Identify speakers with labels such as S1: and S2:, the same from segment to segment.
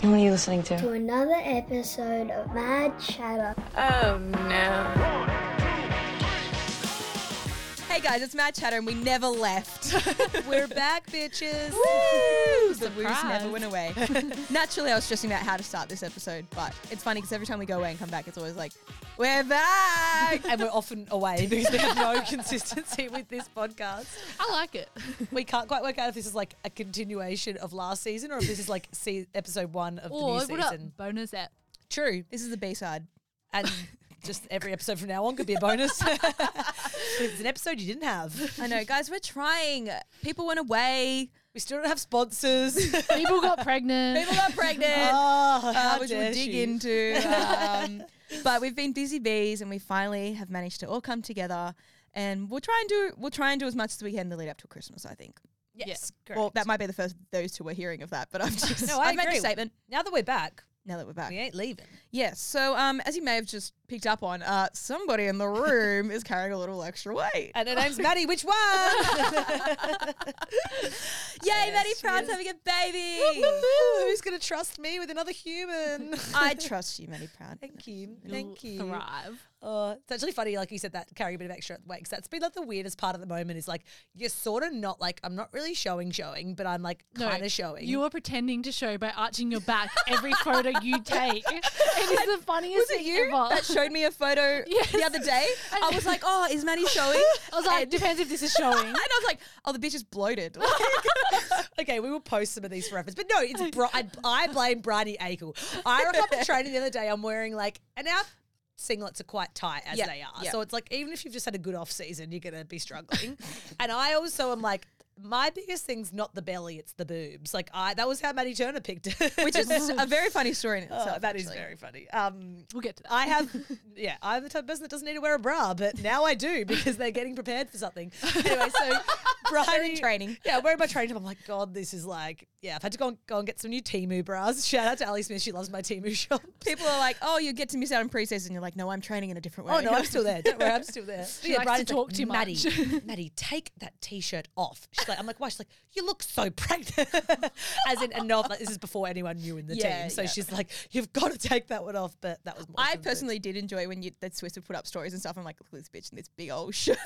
S1: And what are you listening to?
S2: To another episode of Mad Chatter.
S1: Oh, no.
S3: Hey guys, it's Mad Chatter and we never left.
S4: We're back, bitches.
S3: Woo! The woos
S4: Surprise.
S3: never went away. Naturally, I was stressing about how to start this episode, but it's funny because every time we go away and come back, it's always like, we're back!
S4: And we're often away because we have no consistency with this podcast.
S5: I like it.
S4: We can't quite work out if this is like a continuation of last season or if this is like episode 1 of the new
S5: Or what a
S4: season.
S5: bonus app.
S4: True.
S3: This is the B-side.
S4: And just every episode from now on could be a bonus. It's an episode you didn't have.
S3: I know, guys, we're trying. People went away.
S4: We still don't have sponsors.
S5: People got pregnant.
S3: People got pregnant.
S4: Oh, how
S3: which
S4: dare
S3: we'll dig
S4: she.
S3: into. But we've been busy bees and we finally have managed to all come together and we'll try and do as much as we can in the lead up to Christmas, I think.
S4: Yes, great.
S3: Well, that might be the first those two are hearing of that, but I'm just
S4: No, I
S3: I've made
S4: agree.
S3: a statement
S4: Now that we're back,
S3: now that we're back.
S4: we ain't leaving.
S3: Yes. So as you may have just picked up on, somebody in the room is carrying a little extra weight.
S4: And her name's Maddie. Which one?
S3: Yay, Maddie
S4: she
S3: Proud's
S4: is.
S3: having a baby.
S4: Who's going to trust me with another human?
S3: I trust you, Maddie Proud.
S4: Thank you.
S5: You'll
S4: Thank you.
S5: thrive.
S4: It's actually funny, like you said, that carrying a bit of extra weight, because that's been like the weirdest part of the moment is like, you're sort of not like, I'm not really showing, but I'm like kind of showing.
S5: You are pretending to show by arching your back every photo you take. It is the funniest
S3: Was it
S5: thing
S3: you
S5: ever.
S3: that showed me a photo
S5: Yes.
S3: the other day? I was like, oh, is Maddie showing?
S5: I was like, depends if this is showing.
S3: And I was like, oh, the bitch is bloated.
S4: Okay, we will post some of these for reference. But no, it's I blame Bryony Akel. I rock up to training the other day, I'm wearing like, and our singlets are quite tight as
S3: Yeah,
S4: they are.
S3: yeah.
S4: So it's like, even if you've just had a good off season, you're going to be struggling. And I also am like, my biggest thing's not the belly, it's the boobs. Like that was how Maddie Turner picked it.
S3: Which is a very funny story in itself.
S4: That is
S3: actually.
S4: very funny.
S5: We'll get to that.
S4: I have, I'm the type of person that doesn't need to wear a bra, but now I do because they're getting prepared for something. Anyway, so Bryony,
S3: in training.
S4: Yeah, I'm wearing my training top. I'm like, God, this is like, I've had to go and get some new Temu bras. Shout out to Ali Smith. She loves my Temu shop.
S3: People are like, oh, you get to miss out on pre-season. You're like, no, I'm training in a different way.
S4: Oh, no, I'm still there. Don't worry, I'm still there.
S5: She likes to talk too
S4: Maddie,
S5: much.
S4: Maddie, take that T-shirt off. She's like, I'm like, why? She's like, you look so pregnant. As in, and no, like, this is before anyone knew in the team. So she's like, you've got to take that one off. But that was more
S3: I
S4: from the-
S3: personally did enjoy when the Swiss would put up stories and stuff. I'm like, look at this bitch in this big old shirt.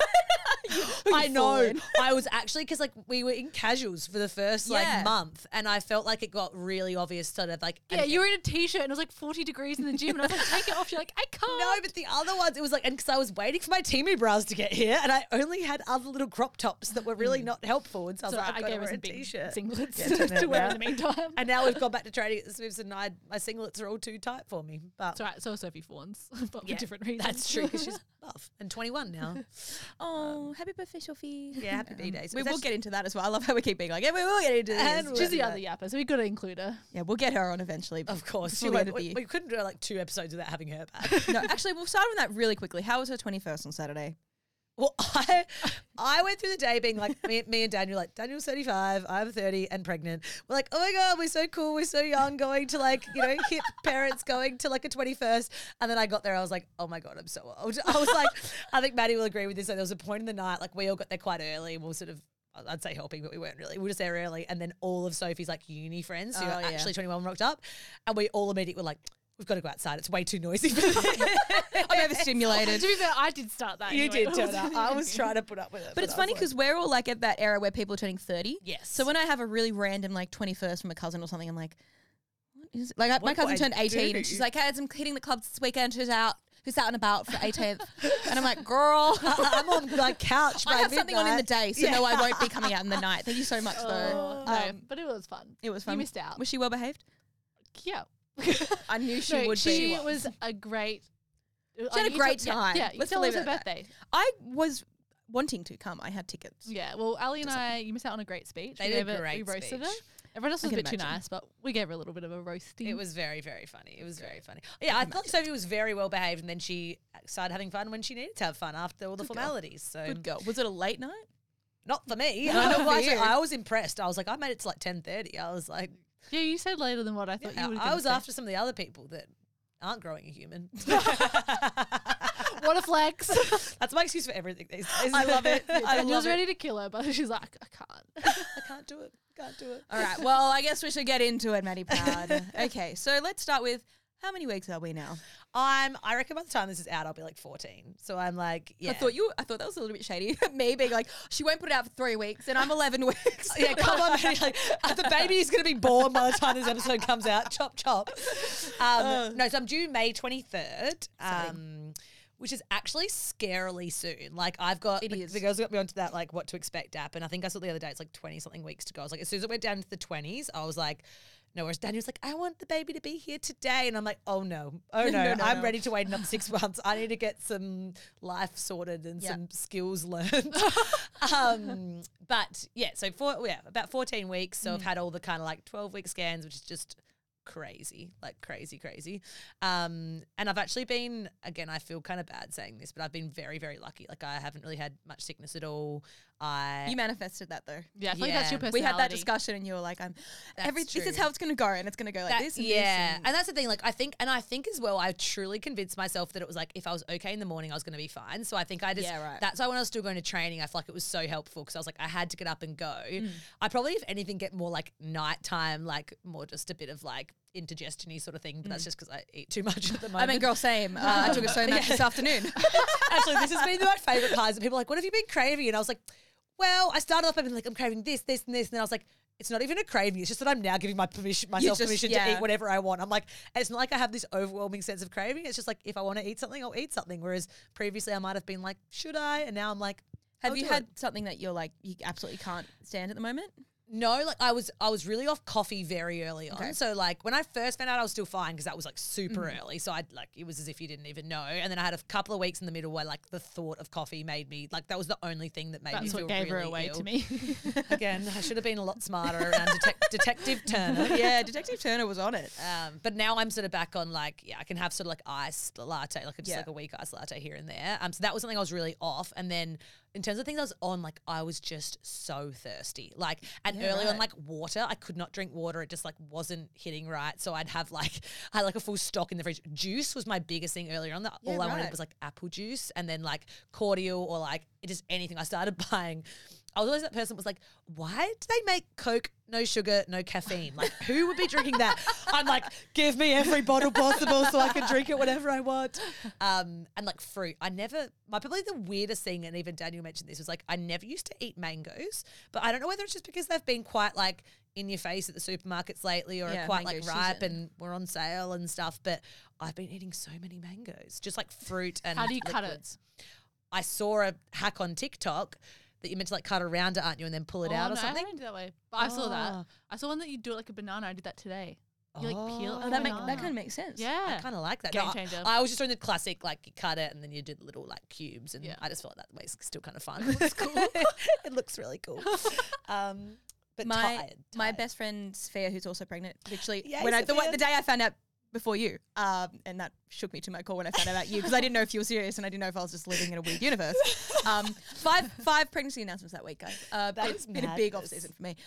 S4: I know.
S3: fallen.
S4: I was actually, because like we were in casuals for the first
S3: Yeah.
S4: like month, and I felt like it got really obvious, sort of like.
S5: Yeah, you were in a t-shirt and it was like 40 degrees in the gym and I was like, take it off. You're like, I can't.
S4: No, but the other ones, it was like, and because I was waiting for my Temu bras to get here, and I only had other little crop tops that were really not helpful, and so I was
S5: So
S4: like, I've
S5: I
S4: got to
S5: gave her
S4: wear a
S5: some big
S4: T-shirt.
S5: singlets
S4: turn that
S5: to wear in
S4: around.
S5: the meantime.
S4: And now we've gone back to training at the Swifts, and my singlets are all too tight for me. But
S5: It's all right. So is Sophie Fawns, but
S4: yeah,
S5: for different reasons.
S4: that's true because she's buff and 21 now.
S3: Oh, happy birthday, Sophie.
S4: Yeah, happy B-days.
S3: We
S4: It's
S3: will get into that as well. I love how we keep being like, yeah, we will get into
S4: And
S3: this.
S5: She's the other yapper, so we got to include her.
S3: Yeah, we'll get her on eventually.
S4: Of course,
S3: before the end of the
S4: we,
S3: year.
S4: we couldn't do like 2 episodes without having her back.
S3: No, actually, we'll start on that really quickly. How was her 21st on Saturday?
S4: Well, I went through the day being like, me and Daniel, like, Daniel's 35, I'm 30 and pregnant. We're like, oh my God, we're so cool, we're so young, going to like, hip parents, going to like a 21st. And then I got there, I was like, oh my God, I'm so old. I was like, I think Maddie will agree with this. So there was a point in the night, like we all got there quite early. We were sort of, I'd say helping, but we weren't really. We were just there early. And then all of Sophie's like uni friends who are actually 21 rocked up. And we all immediately were like, we've got to go outside. It's way too noisy for this.
S3: I'm overstimulated.
S5: To be fair, I did start that.
S4: You
S5: anyway.
S4: did turn up. I was trying to put up with it.
S3: But it's
S4: I
S3: funny
S4: was
S3: because we're all like at that era where people are turning 30.
S4: Yes.
S3: So when I have a really random like 21st from a cousin or something, I'm like, what is it? Like my
S4: What
S3: cousin
S4: do I
S3: turned 18
S4: do?
S3: and she's like, hey, I'm hitting the clubs this weekend. Who's out and about for 18th? And I'm like, girl,
S4: I'm on my couch by
S3: I have something on in the
S4: midnight.
S3: day, so no, I won't be coming out in the night. Thank you so much, though.
S5: No, but it was fun.
S3: It was fun.
S5: You missed out.
S3: Was she well behaved?
S5: Yeah.
S3: I knew she
S5: No,
S3: would
S5: she
S3: be.
S5: was a great.
S3: She had a great time.
S5: Yeah, you
S3: Let's
S5: tell it was
S3: believe
S5: her
S3: it.
S5: birthday.
S3: I was wanting to come. I had tickets.
S5: Yeah, well, Ali and I, you missed out on a great speech.
S4: They
S5: We
S4: did
S5: gave
S4: a
S5: her-
S4: great
S5: We roasted
S4: speech.
S5: her. Everyone else
S3: I
S5: was a
S3: can
S5: bit too
S3: imagine.
S5: nice, but we gave her a little bit of a roasting.
S4: It was very, very funny. It was very funny. Yeah, I thought Sophie was very well behaved, and then she started having fun when she needed to have fun after all the formalities. So
S3: Good girl. Was it a late night?
S4: not for me.
S3: No, not for you.
S4: I was impressed. I was like, I made it to like 10:30. I was like,
S5: Yeah, you said later than what I thought you would.
S4: I was after some of the other people that aren't growing a human.
S5: What a flex.
S4: That's my excuse for everything these days.
S3: I love it. I
S5: Daniel's
S3: love it.
S5: ready to kill her, but she's like, I can't.
S4: I can't do it. Can't do it.
S3: All right. Well, I guess we should get into it, Maddie Proud. Okay. So let's start with how many weeks are we now?
S4: I reckon by the time this is out, I'll be like 14. So I'm like, yeah.
S3: I thought that was a little bit shady. Me being like, she won't put it out for 3 weeks, and I'm 11 weeks.
S4: Yeah, come on, baby. Like, the baby is going to be born by the time this episode comes out. Chop, chop. No, so I'm due May 23rd, which is actually scarily soon. Like, I've got,
S3: It is.
S4: the girls got me onto that, like, what to expect app. And I think I saw the other day, it's like 20-something weeks to go. I was like, as soon as it went down to the 20s, I was like, no, whereas Daniel's like, I want the baby to be here today. And I'm like, oh no,
S3: No,
S4: I'm ready to wait another 6 months. I need to get some life sorted and some skills learned. But yeah, so about 14 weeks. So I've had all the kind of like 12-week scans, which is just crazy, like crazy. And I've actually been, again, I feel kind of bad saying this, but I've been very, very lucky. Like I haven't really had much sickness at all.
S3: You manifested that though.
S5: Yeah, I feel like that's your
S3: We
S5: personality.
S3: had that discussion, and you were like, this is
S4: true.
S3: how it's going to go, and it's going to go like this. And
S4: yeah,
S3: this
S4: and that's the thing. Like I think as well, I truly convinced myself that it was like if I was okay in the morning, I was going to be fine. So I think I just that's why when I was still going to training, I feel like it was so helpful because I was like I had to get up and go. I probably, if anything, get more like nighttime, like more just a bit of like indigestion-y sort of thing. But that's just because I eat too much at the moment.
S3: I mean, girl, same. I took a so much this afternoon.
S4: Actually, this has been my favourite part. People are like, what have you been craving? And I was like, well, I started off by being like, I'm craving this, this, and this. And then I was like, it's not even a craving. It's just that I'm now giving myself permission to eat whatever I want. I'm like, it's not like I have this overwhelming sense of craving. It's just like, if I want to eat something, I'll eat something. Whereas previously I might have been like, should I? And now I'm like,
S3: Have you had something that you're like, you absolutely can't stand at the moment?
S4: No, like I was really off coffee very early on.
S3: Okay.
S4: So like when I first found out, I was still fine because that was like super early. So I'd like, it was as if you didn't even know. And then I had a couple of weeks in the middle where like the thought of coffee made me like, that was the only thing that made me
S5: That's
S4: feel
S5: what gave
S4: really
S5: her away
S4: ill.
S5: to me.
S4: Again, I should have been a lot smarter around Detective Turner.
S3: Yeah, Detective Turner was on it.
S4: But now I'm sort of back on like, I can have sort of like iced latte, like just like a weak iced latte here and there. So that was something I was really off. And then in terms of things I was on, like I was just so thirsty. Like, and early on, like water, I could not drink water. It just like wasn't hitting right. So I had like a full stock in the fridge. Juice was my biggest thing earlier on. All I wanted was like apple juice and then like cordial or like just anything. I started buying. I was always that person that was like, why do they make Coke, no sugar, no caffeine? Like, who would be drinking that? I'm like, give me every bottle possible so I can drink it whenever I want. And like fruit. Probably the weirdest thing, and even Daniel mentioned this, was like, I never used to eat mangoes, but I don't know whether it's just because they've been quite like in your face at the supermarkets lately or are quite like ripe and were on sale and stuff. But I've been eating so many mangoes, just like fruit and
S5: How do you cut
S4: liquids. I saw a hack on TikTok that you're meant to like cut around it, aren't you, and then pull it out or
S5: no,
S4: something?
S5: I don't do that way. But I saw that. I saw one that you do it like a banana. I did that today. You like peel.
S3: Oh, that kind of makes sense.
S5: Yeah.
S4: I kind of like that.
S5: Game
S4: No,
S5: changer.
S4: I was just doing the classic, like you cut it and then you do the little like cubes, and I just felt that way is still kind of fun. It looks cool. It looks really cool. But
S3: My best friend Sophia, who's also pregnant, literally
S4: Yay,
S3: when
S4: Sophia.
S3: the day I found out before you, and that shook me to my core when I found out about you because I didn't know if you were serious and I didn't know if I was just living in a weird universe. Five pregnancy announcements that week, guys. It's been a big off
S4: madness.
S3: season for me.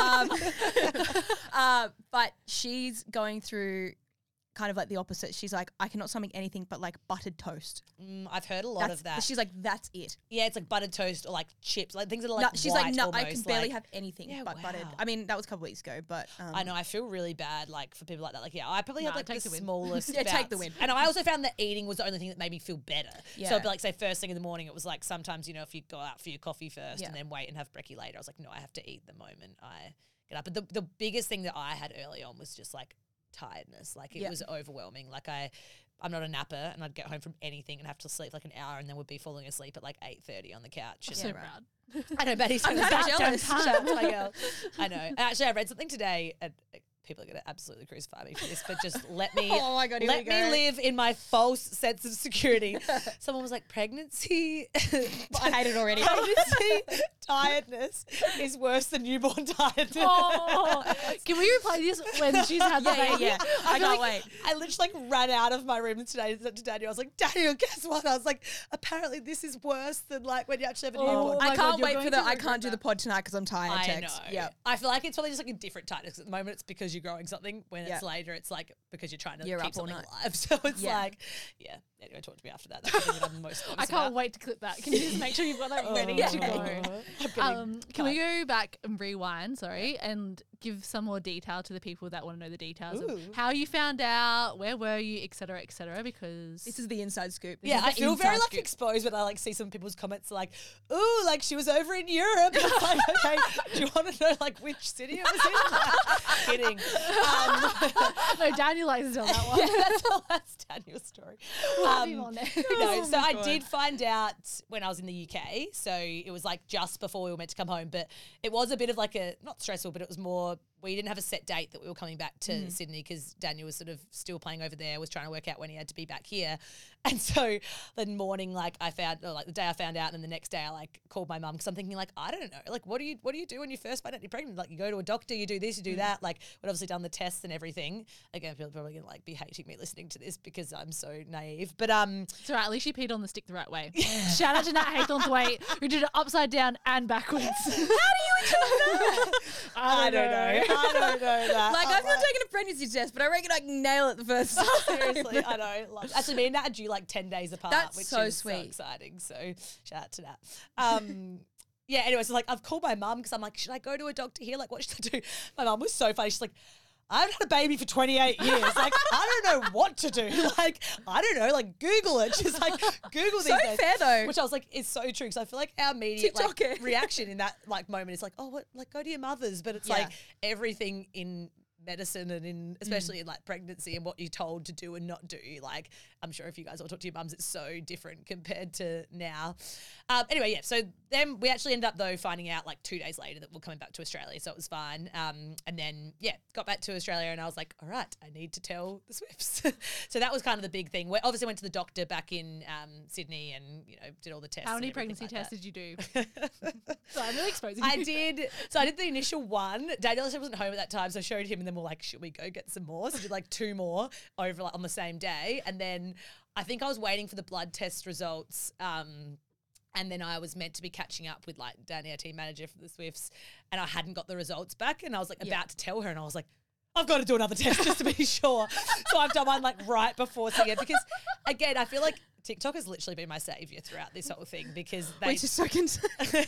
S3: But she's going through kind of like the opposite. She's like, I cannot stomach anything but like buttered toast.
S4: I've heard a lot of that.
S3: She's like, that's it.
S4: Yeah, it's like buttered toast or like chips, like things that are like
S3: No, she's like,
S4: white
S3: no, I can
S4: almost,
S3: barely
S4: like-
S3: have anything
S4: Yeah,
S3: but buttered.
S4: wow.
S3: I mean, that was a couple weeks ago, but
S4: I know, I feel really bad like for people like that. Like, yeah, I probably
S5: Nah,
S4: have like
S5: take
S4: the
S5: the win.
S4: smallest
S3: Yeah, take the
S4: bouts.
S3: win.
S4: And I also found that eating was the only thing that made me feel better.
S3: Yeah.
S4: So it'd be like, say, first thing in the morning, it was like sometimes, you know, if you go out for your coffee first
S3: Yeah.
S4: and then wait and have brekkie later, I was like, no, I have to eat the moment I get up. But the biggest thing that I had early on was just like tiredness. Like it was overwhelming. Like I'm not a napper and I'd get home from anything and have to sleep like an hour and then would be falling asleep at like 8:30 on the couch. And
S5: So
S3: right.
S5: proud.
S4: I know, Betty's
S3: I'm jealous.
S4: Shout out to my girl. I know. And actually, I read something today. And people are going to absolutely crucify me for this, but just let me
S3: Oh my God, here
S4: let
S3: we
S4: me
S3: go.
S4: live in my false sense of security. Someone was like, pregnancy.
S3: I hate it already.
S4: Pregnancy tiredness is worse than newborn tiredness.
S5: Oh, can we replay this when she's had the baby?
S3: yeah. I can't wait.
S4: I literally like ran out of my room today to Daniel. I was like, Daniel, guess what? I was like, apparently this is worse than like when you actually have a newborn.
S5: Oh my
S3: I
S5: God,
S3: can't
S5: you're
S3: wait
S5: going
S3: for
S5: to
S3: the I
S5: regret
S3: can't do the
S5: that.
S3: pod tonight because I'm tired
S4: I
S3: text.
S4: know.
S3: Yeah.
S4: I feel like it's probably just like a different tiredness. At the moment, it's because you're growing something. When
S3: Yeah.
S4: it's later, it's like because you're trying to
S3: You're
S4: keep
S3: up all
S4: something
S3: night.
S4: alive. So it's
S3: Yeah.
S4: like, Anyway, talk to me after that. That's the thing that I'm most nervous
S5: I can't
S4: about.
S5: wait to clip that. Can you just make sure you've got that ready to go? Can we go back and rewind, and give some more detail to the people that want to know the details
S4: Ooh.
S5: of how you found out, where were you, et cetera, because
S3: This is the inside scoop.
S4: Yeah,
S5: is
S4: I
S5: the
S4: feel very
S5: inside
S4: like
S5: scoop.
S4: exposed when I like see some people's comments like, "Ooh, like she was over in Europe." And it's like, okay, do you want to know like which city it was in? Kidding.
S5: no, Daniel likes to tell that one.
S4: That's Daniel's story.
S5: Have him on there.
S4: No, so I did find out when I was in the UK. So it was like just before we were meant to come home, but it was a bit of like not stressful, but it was more, we didn't have a set date that we were coming back to Sydney because Daniel was sort of still playing over there, was trying to work out when he had to be back here. And so the morning, like the day I found out, and then the next day I like called my mum because I'm thinking like, I don't know, like what do you do when you first find out you're pregnant? Like you go to a doctor, you do this, you do that. Like we'd obviously done the tests and everything. Again, people are probably gonna like be hating me listening to this because I'm so naive. But
S5: It's all right, at least you peed on the stick the right way. Shout out to Nat Haythornthwaite, who did it upside down and backwards. How do you
S4: I don't know. I don't know that.
S3: Like, I've not taken a pregnancy test, but I reckon I can nail it the first time.
S4: Seriously, I know. Like, actually, me and Nat are due like 10 days apart,
S3: That's
S4: which
S3: so
S4: is so
S3: sweet.
S4: exciting. So shout out to that. Yeah, anyway, so like I've called my mum because I'm like, should I go to a doctor here? Like, what should I do? My mum was so funny. She's like, I've had a baby for 28 years. Like, I don't know what to do. Like, I don't know. Like, Google it. She's like, Google these
S3: So
S4: days.
S3: fair, though.
S4: Which I was like, is so true. Because I feel like our immediate like,
S3: TikTok.
S4: reaction in that like moment is like, oh, what? Like, go to your mother's. But it's
S3: Yeah.
S4: like everything in medicine and in especially in like pregnancy and what you're told to do and not do. Like, I'm sure if you guys all talk to your mums, it's so different compared to now. Anyway, yeah. So then we actually ended up though finding out like 2 days later that we're coming back to Australia, so it was fine. And then got back to Australia and I was like, all right, I need to tell the Swifts. So that was kind of the big thing. We obviously went to the doctor back in Sydney and did all the tests.
S5: How many
S4: and everything
S5: pregnancy
S4: like
S5: tests
S4: that.
S5: did you do? So I'm really exposing
S4: I
S5: you.
S4: did. So I did the initial one. Daniel wasn't home at that time, so I showed him, and then we're like, should we go get some more? So I did like 2 more over like on the same day, and then I think I was waiting for the blood test results. And then I was meant to be catching up with like Danny, our team manager for the Swifts, and I hadn't got the results back, and I was like about to tell her, and I was like, I've got to do another test just to be sure. So I've done one like right before seeing it because, again, I feel like TikTok has literally been my savior throughout this whole thing because they.
S3: Which is so concerned.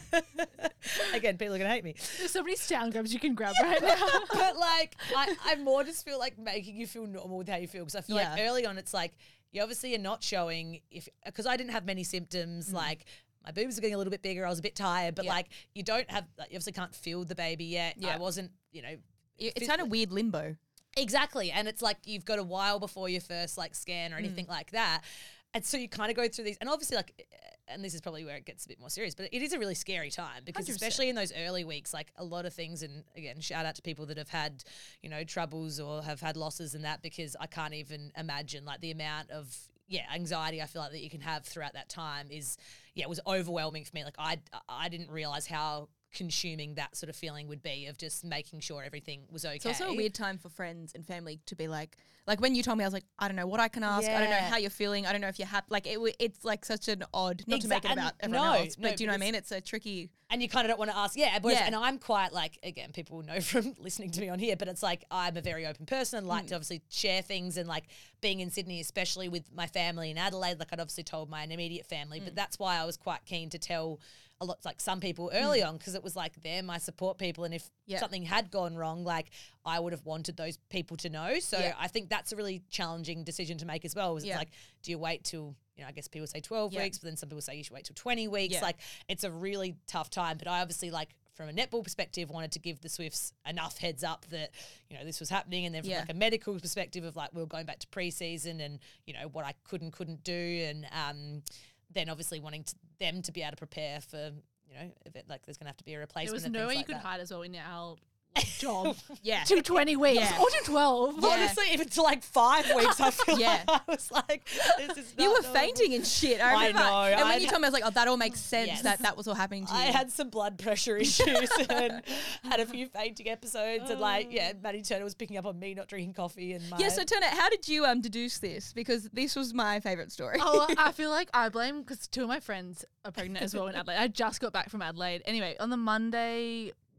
S4: Again, people are gonna hate me,
S5: There's so many sound grabs you can grab right now.
S4: but like I more just feel like making you feel normal with how you feel because I feel like
S3: Yeah.
S4: early on it's like you obviously are not showing because I didn't have many symptoms like. My boobs were getting a little bit bigger. I was a bit tired, but like you don't have, like, you obviously can't feel the baby yet.
S3: Yeah.
S4: I wasn't,
S3: It's kind of weird limbo.
S4: exactly. And it's like you've got a while before your first like scan or anything like that. And so you kind of go through these, and obviously like, and this is probably where it gets a bit more serious, but it is a really scary time because
S3: 100%.
S4: especially in those early weeks, like a lot of things, and again, shout out to people that have had, troubles or have had losses and that, because I can't even imagine like the amount of, anxiety I feel like that you can have throughout that time is, it was overwhelming for me. Like I didn't realize how consuming that sort of feeling would be of just making sure everything was okay.
S3: It's also a weird time for friends and family to be like when you told me, I was like, I don't know what I can ask. I don't know
S4: Yeah.
S3: how you're feeling. I don't know if you're happy. Like it's like such an odd, not to make it
S4: And
S3: about everyone
S4: no,
S3: else, but
S4: no,
S3: do you know what I
S4: because-
S3: mean? It's a tricky.
S4: And you kind of don't want to ask, whereas,
S3: Yeah.
S4: and I'm quite like, again, people will know from listening to me on here, but it's like I'm a very open person and like to obviously share things, and like being in Sydney, especially with my family in Adelaide, like I'd obviously told my immediate family, but that's why I was quite keen to tell a lot, like some people early on, because it was like they're my support people, and if something had gone wrong, like I would have wanted those people to know. So I think that's a really challenging decision to make as well. It's like, do you wait till, I guess people say 12 weeks, but then some people say you should wait till 20 weeks.
S3: Yeah.
S4: Like it's a really tough time, but I obviously like from a netball perspective wanted to give the Swifts enough heads up that, this was happening. And then from like a medical perspective of like, we were going back to preseason and, what I couldn't do. And then obviously wanting them to be able to prepare for, if it, like there's going to have to be a
S5: There
S4: replacement.
S5: was
S4: and
S5: no
S4: things
S5: way you
S4: like
S5: could
S4: that.
S5: hide as well in our job.
S3: Yeah.
S5: To 20 weeks
S3: Yeah.
S5: or to 12.
S4: Honestly, even to like 5 weeks, I feel
S3: Yeah.
S4: like I was like, this is not
S3: You were
S4: normal.
S3: fainting and shit. I
S4: I
S3: remember.
S4: know.
S3: And when
S4: I'd
S3: you told me, I was like, oh, that all makes sense
S4: Yes.
S3: that was all happening to you.
S4: I had some blood pressure issues and had a few fainting episodes, and like, Maddie Turner was picking up on me not drinking coffee, and my
S3: Yeah, so Turner, how did you deduce this? Because this was my favourite story.
S5: Oh, I feel like I blame because 2 of my friends are pregnant as well in Adelaide. I just got back from Adelaide. Anyway, on the Monday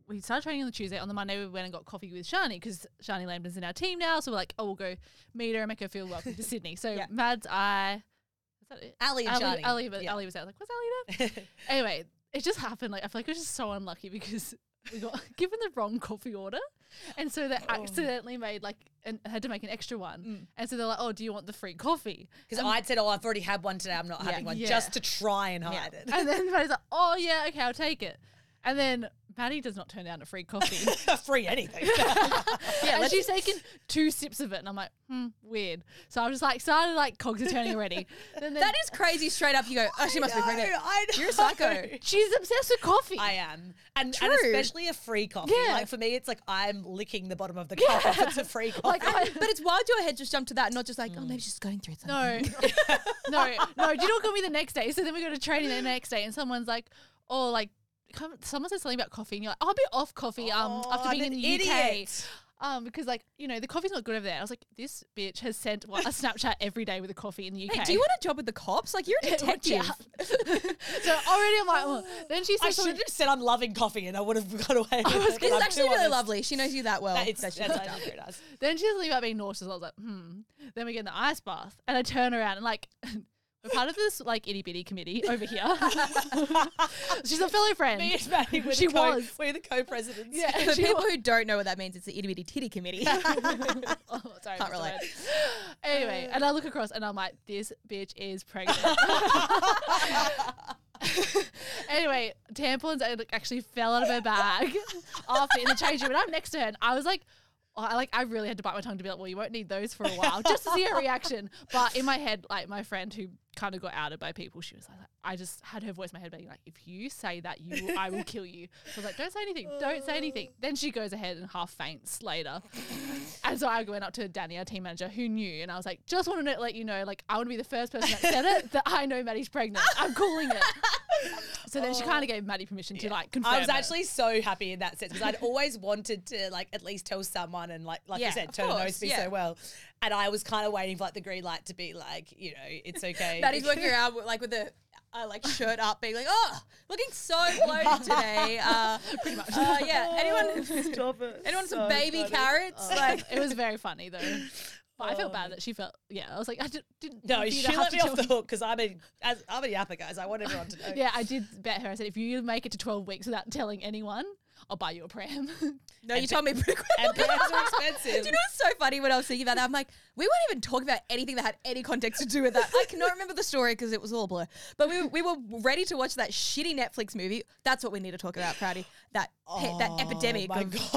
S5: we started training on the Tuesday. On the Monday, we went and got coffee with Shani because Shani Lambden's in our team now. So we're like, oh, we'll go meet her and make her feel welcome to Sydney. So Mads, was that it?
S4: Ali and Shani.
S5: Ali was there. I was like, what's Ali there? Anyway, it just happened. Like, I feel like it was just so unlucky because we got given the wrong coffee order. And so they accidentally made and had to make an extra one. And so they're like, oh, do you want the free coffee?
S4: Because I'd said, I've already had one today. I'm not having one, just to try and hide it.
S5: And then Maddie's like, oh, yeah, okay, I'll take it. And then Maddie does not turn down a free coffee.
S4: Free anything.
S5: And she's taken 2 sips of it. And I'm like, weird. So I was like, started cogs are turning already. Then
S3: That is crazy. Straight up, you go, oh, she must be pregnant.
S4: I know.
S3: You're a psycho.
S5: she's obsessed with coffee.
S4: I am. And
S3: True.
S4: especially a free coffee.
S5: Yeah.
S4: Like for me, it's like I'm licking the bottom of the cup if it's a free coffee.
S3: But it's wild your head just jumped to that, not just like, oh, maybe she's going through something.
S5: No. Do you know what got me the next day? So then we go to training the next day and someone's like, oh, someone said something about coffee and you're like, I'll be off coffee after being in the
S4: idiot.
S5: UK. Because the coffee's not good over there. I was like, this bitch has sent a Snapchat every day with a coffee in the UK.
S3: Hey, do you want a job with the cops? Like, you're a detective.
S5: So already I'm like, oh. Then she said
S4: I should have just said I'm loving coffee and I would have got away with it.
S3: It's actually really lovely. She knows you that well.
S4: That's very nice.
S5: Then she was something about being nauseous. I was like, Then we get in the ice bath and I turn around and we're part of this itty bitty committee over here. She's a fellow friend.
S4: Me and Maddie were we're the co-presidents.
S3: Yeah. For people who don't know what that means, it's the itty bitty titty committee.
S5: Sorry,
S3: Can't relate.
S5: Anyway, and I look across and I'm like, this bitch is pregnant. Anyway, tampons actually fell out of her bag after in the change room, and I'm next to her, and I was like, I really had to bite my tongue to be like, well, you won't need those for a while, just to see her reaction. But in my head, my friend who kind of got outed by people, she was like, I just had her voice in my head being like, if you say that, I will kill you. So I was like, don't say anything, don't say anything. Then she goes ahead and half faints later. And so I went up to Danny, our team manager, who knew, and I was like, just wanted to let you know, I want to be the first person that said it, that I know Maddie's pregnant. I'm calling it. So then she kind of gave Maddie permission to confirm.
S4: I was actually so happy in that sense because I'd always wanted to at least tell someone and like you said, turn a nose to me so well. And I was kind of waiting for the green light to be it's okay.
S3: Maddie's working around with a shirt up, being like, oh, looking so bloated today.
S5: pretty much.
S3: Anyone?
S4: Stop it.
S3: Anyone some baby carrots?
S5: It was very funny though. But I felt bad that she felt. Yeah, I was like, I didn't.
S4: No, she let me off the hook because I'm a yapper, guys. I want everyone to know.
S5: Yeah, I did bet her. I said, if you make it to 12 weeks without telling anyone, I'll buy you a pram.
S3: No, you told me pretty quick.
S4: And prams are expensive.
S3: Do you know what's so funny when I was thinking about that? I'm like, we weren't even talking about anything that had any context to do with that. I cannot remember the story because it was all blur. But we were ready to watch that shitty Netflix movie. That's what we need to talk about, Proudy. That epidemic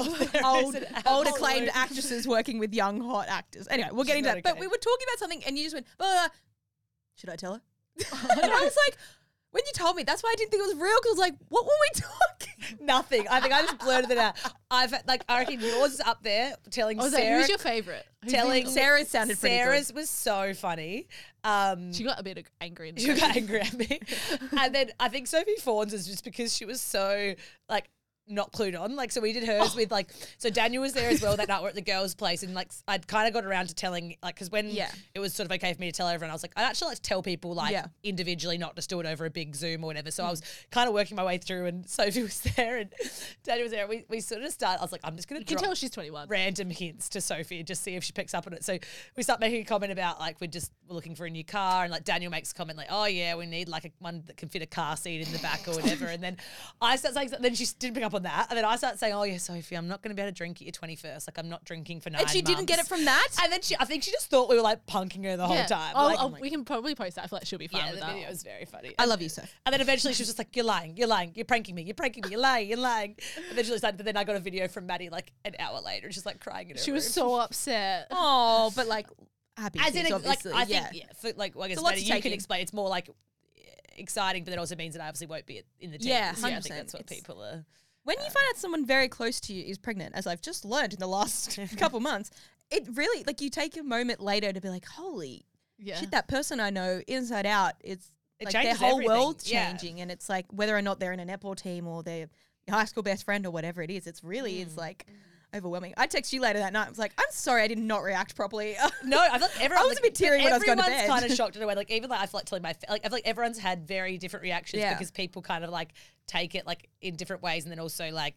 S3: of old acclaimed actresses working with young hot actors. Anyway, we'll get into that. But we were talking about something and you just went, should I tell her? And I was like, when you told me, that's why I didn't think it was real. Because I was like, what were we talking?
S4: Nothing. I think I just blurted it out. I reckon yours is up there. Telling Sarah.
S5: Who's your favourite?
S3: Sarah's sounded pretty good.
S4: Sarah's was so funny.
S5: She got a bit angry.
S4: She got angry at me. And then I think Sophie Fawn's is just because she was so not clued on. So we did hers with so Daniel was there as well that night. We're at the girls' place and I'd kind of got around to telling because when it was sort of okay for me to tell everyone, I was like, I'd actually like to tell people individually, not just do it over a big Zoom or whatever. So I was kind of working my way through and Sophie was there and Daniel was there. We sort of started, I was like, I'm just going to
S5: tell she's 21.
S4: Random hints to Sophie and just see if she picks up on it. So we start making a comment about we're looking for a new car and Daniel makes a comment oh yeah, we need one that can fit a car seat in the back or whatever. And then I start saying, then she didn't pick up on that. And then I start saying, oh yeah, Sophie, I'm not going to be able to drink at your 21st. I'm not drinking for 9 months.
S3: And she didn't get it from that?
S4: And then I think she just thought we were punking her the whole time.
S5: We can probably post that. I feel like she'll be fine with that.
S4: The video was very funny.
S3: I love you, Soph.
S4: And then eventually she was just like, you're lying, you're pranking me, you're lying. Eventually but then I got a video from Maddie an hour later, just crying in her
S5: She
S4: room.
S5: was so upset.
S3: Oh, but happy.
S4: As in,
S3: obviously.
S4: I think, for, I guess Maddie, you can explain. It's more exciting, but that also means that I obviously won't be in the team.
S3: Yeah, 100%.
S4: I think that's what people are.
S3: When you find out someone very close to you is pregnant, as I've just learned in the last couple months, it really, you take a moment later to be like, holy shit, that person I know inside out, it's their whole world's changing. And it's whether or not they're in a netball team or they're your high school best friend or whatever it is, it's really, overwhelming. I text you later that night. I was like, I'm sorry I did not react properly.
S4: No, I feel everyone.
S3: I was a bit teary when I was going to bed.
S4: Everyone's kind of shocked in a way. Even I feel telling my I feel like everyone's had very different reactions because people kind of take it in different ways, and then also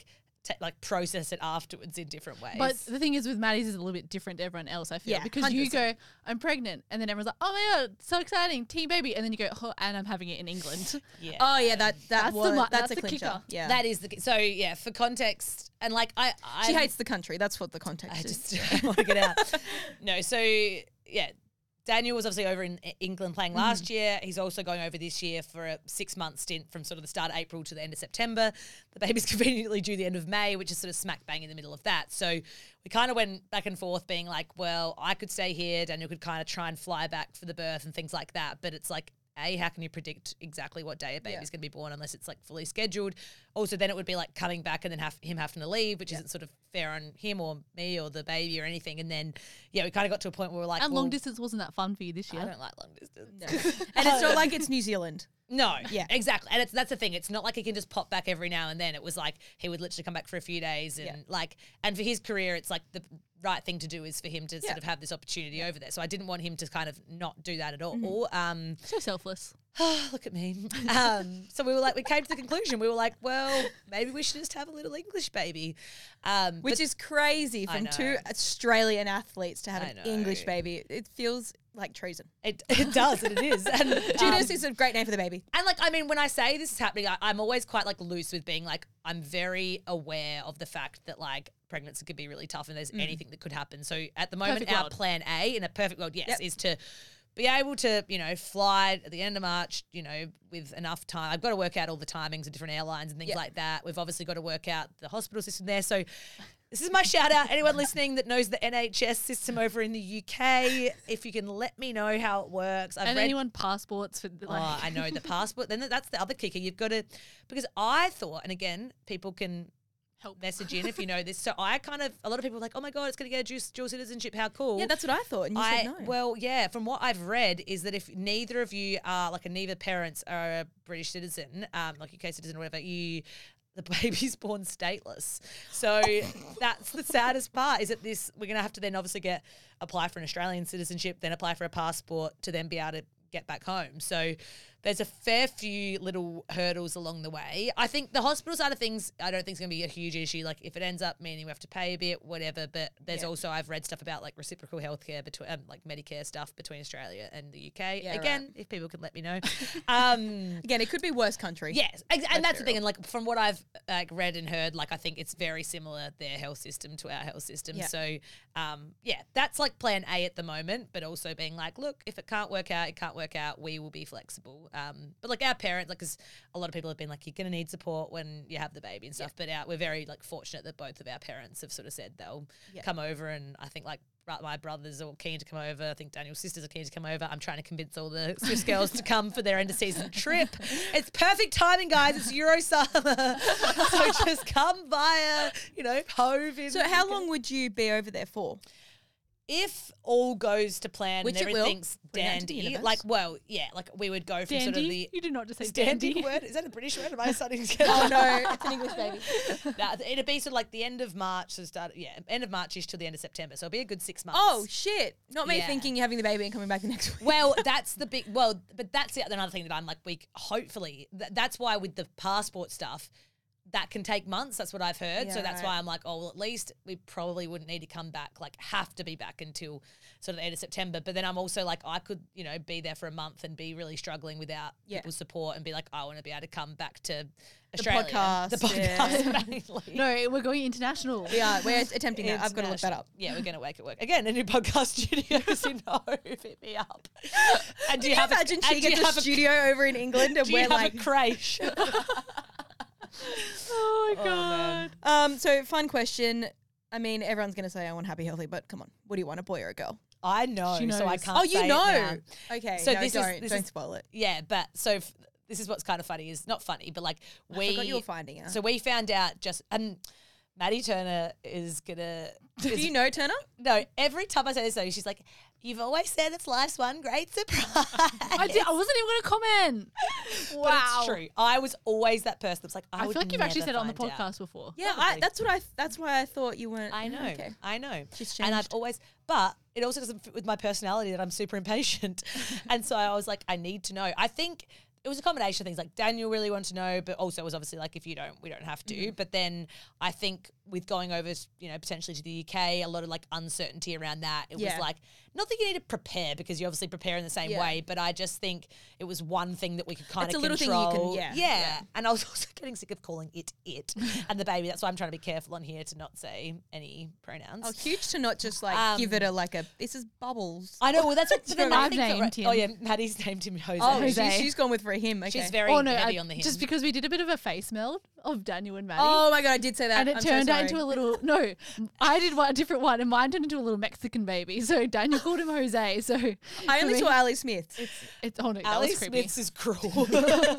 S4: like process it afterwards in different ways.
S5: But the thing is with Maddie's is a little bit different to everyone else, I feel.
S3: Yeah,
S5: because you
S3: 100%.
S5: go, I'm pregnant, and then everyone's like, oh my God, so exciting, teen baby. And then you go, oh, and I'm having it in England.
S4: yeah.
S3: Oh yeah, that's
S5: that's
S3: a
S5: the
S3: clincher.
S5: kicker.
S3: Yeah,
S4: That is so yeah, for context, and like
S3: she hates the country. That's what the context
S4: I
S3: is.
S4: just want to get out. No, so yeah, Daniel was obviously over in England playing last year. He's also going over this year for a 6-month stint from sort of the start of April to the end of September. The baby's conveniently due the end of May, which is sort of smack bang in the middle of that. So we kind of went back and forth being like, well, I could stay here. Daniel could kind of try and fly back for the birth and things like that. But it's like, how can you predict exactly what day a baby's going to be born unless it's like fully scheduled? Also, then it would be like coming back and then him having to leave, which isn't sort of fair on him or me or the baby or anything. And then, yeah, we kind of got to a point where we're like,
S5: And
S4: well,
S5: long distance wasn't that fun for you this year.
S4: I don't like long distance.
S3: No. And it's not like it's New Zealand.
S4: No,
S3: Yeah.
S4: exactly. And that's the thing. It's not like he can just pop back every now and then. It was like he would literally come back for a few days and and for his career, it's like the right thing to do is for him to sort of have this opportunity over there. So I didn't want him to kind of not do that at all.
S5: So selfless.
S4: Look at me. So we came to the conclusion. We were like, well, maybe we should just have a little English baby.
S3: Which is crazy
S4: I
S3: from
S4: know.
S3: 2 Australian athletes to have
S4: I
S3: an
S4: know.
S3: English baby. It feels like treason.
S4: It does, and it is. And
S3: Judas is a great name for the baby.
S4: And like, I mean, when I say this is happening, I'm always quite like loose with being like, I'm very aware of the fact that like pregnancy could be really tough and there's anything that could happen. So at the moment,
S5: Perfect
S4: our
S5: world.
S4: plan A in a perfect world, yes, is to be able to, fly at the end of March, with enough time. I've got to work out all the timings of different airlines and things like that. We've obviously got to work out the hospital system there. So this is my shout out. Anyone listening that knows the NHS system over in the UK, if you can let me know how it works. I've
S5: And
S4: read
S5: anyone passports for like,
S4: Oh, I know the passport. Then that's the other kicker. You've got to, because I thought, and again, people can
S5: help.
S4: message in if you know this. So I a lot of people are like, oh my God, it's going to get a dual citizenship. How cool.
S3: Yeah, that's what I thought. And you said no.
S4: Well, yeah, from what I've read is that if neither of you are, like neither parents are a British citizen, like UK citizen or whatever, the baby's born stateless. So that's the saddest part is that we're going to have to then obviously apply for an Australian citizenship, then apply for a passport to then be able to get back home. So there's a fair few little hurdles along the way. I think the hospital side of things, I don't think is going to be a huge issue. Like if it ends up meaning we have to pay a bit, whatever. But there's also, I've read stuff about like reciprocal healthcare between, like Medicare stuff between Australia and the UK.
S3: Yeah,
S4: Again,
S3: right.
S4: if people can let me know.
S3: Again, it could be worse country.
S4: Yes, and that's the thing. And like from what I've read and heard, like I think it's very similar, their health system to our health system.
S3: Yeah.
S4: So that's like plan A at the moment, but also being like, look, if it can't work out, it can't work out. We will be flexible. But like our parents, like, because a lot of people have been like, you're going to need support when you have the baby and stuff. But we're very like fortunate that both of our parents have sort of said they'll come over, and I think like my brothers are keen to come over. I think Daniel's sisters are keen to come over. I'm trying to convince all the Swiss girls to come for their end of season trip. It's perfect timing, guys. It's Euro summer. So just come via, Hove.
S3: So how long would you be over there for?
S4: If all goes to plan
S3: Which
S4: and
S3: it will.
S4: everything's
S3: Bring that to the
S4: dandy,
S3: universe.
S4: like we would go from sort of
S5: dandy?
S4: the
S5: You did not just say
S4: dandy
S5: dandy.
S4: word. Is that a British word? Am I starting to get
S3: Oh no, it's an English baby.
S4: Nah, it'd be sort of like the end of March, so end of March-ish till the end of September. So it'll be a good 6 months.
S3: Oh shit! Not me
S4: Yeah.
S3: thinking you're having the baby and coming back the next week.
S4: Well, that's the big. Well, but that's another thing that I'm like, hopefully, that's why with the passport stuff, that can take months. That's what I've heard. So
S3: Yeah,
S4: that's
S3: right.
S4: why I'm like, oh, well, at least we probably wouldn't need to come back, like have to be back until sort of the end of September. But then I'm also like, I could, be there for a month and be really struggling without people's support and be like, I want to be able to come back to Australia.
S3: podcast,
S4: The podcast, mainly.
S5: No, we're going international.
S3: Yeah, we're attempting that. I've got to look that
S4: International.
S3: up.
S4: Yeah, we're going to make it work. Again, a new podcast studio is in Hove. Hit me up. And do you have
S3: Imagine she
S4: and do you
S3: gets a
S4: have
S3: studio over in England and
S4: do you
S3: we're
S4: have
S3: like,
S4: a creche?
S5: Oh my god.
S3: So fun question. I mean, everyone's gonna say I want happy, healthy, but come on, what do you want, a boy or a girl?
S4: I know,
S5: She
S4: so I
S5: knows.
S4: can't
S3: Oh, you
S4: say it
S3: know.
S4: now.
S3: Okay,
S4: So
S3: no,
S4: this
S3: don't
S4: is-
S3: spoil it.
S4: Yeah, but this is what's kind of funny is not funny, but like
S3: I forgot you were finding her.
S4: So we found out Maddie Turner is gonna.
S3: Do you know Turner?
S4: No, every time I say this, though, she's like, "You've always said it's life's one great surprise."
S5: I wasn't even going to comment.
S4: But
S5: Wow.
S4: it's true. I was always that person that's like,
S5: I
S4: would
S5: feel like you've actually
S4: never
S5: said it on the
S4: find out.
S5: podcast before.
S3: Yeah, that's why I thought you weren't.
S4: I know.
S3: Okay.
S4: I know.
S3: She's
S4: and I've
S3: changed.
S4: always, but it also doesn't fit with my personality that I'm super impatient. And so I was like, I need to know. I think it was a combination of things. Like Daniel really wanted to know, but also it was obviously like, if you don't, we don't have to. But then I think with going over, potentially to the UK, a lot of like uncertainty around that. It was like, not that you need to prepare because you obviously prepare in the same way, but I just think it was one thing that we could kind of control.
S3: It's a little thing you can,
S4: yeah. And I was also getting sick of calling it and the baby. That's why I'm trying to be careful on here to not say any pronouns.
S3: Oh, huge to not just like give it this is Bubbles.
S4: I know. Well, that's what
S5: I've named him.
S4: Oh yeah, Maddie's named him Jose.
S3: Oh,
S5: Jose.
S3: she's gone with for him. Okay.
S4: She's very heavy on the him.
S5: Just because we did a bit of a face meld of Daniel and Maddie.
S3: Oh my God, I did say that.
S5: And it turned out into a little, no, I did a different one and mine turned into a little Mexican baby. So Daniel called him Jose. So
S3: I only saw Ali Smith.
S5: it's oh no, that
S4: Ali
S5: was creepy.
S4: Smith's is cruel.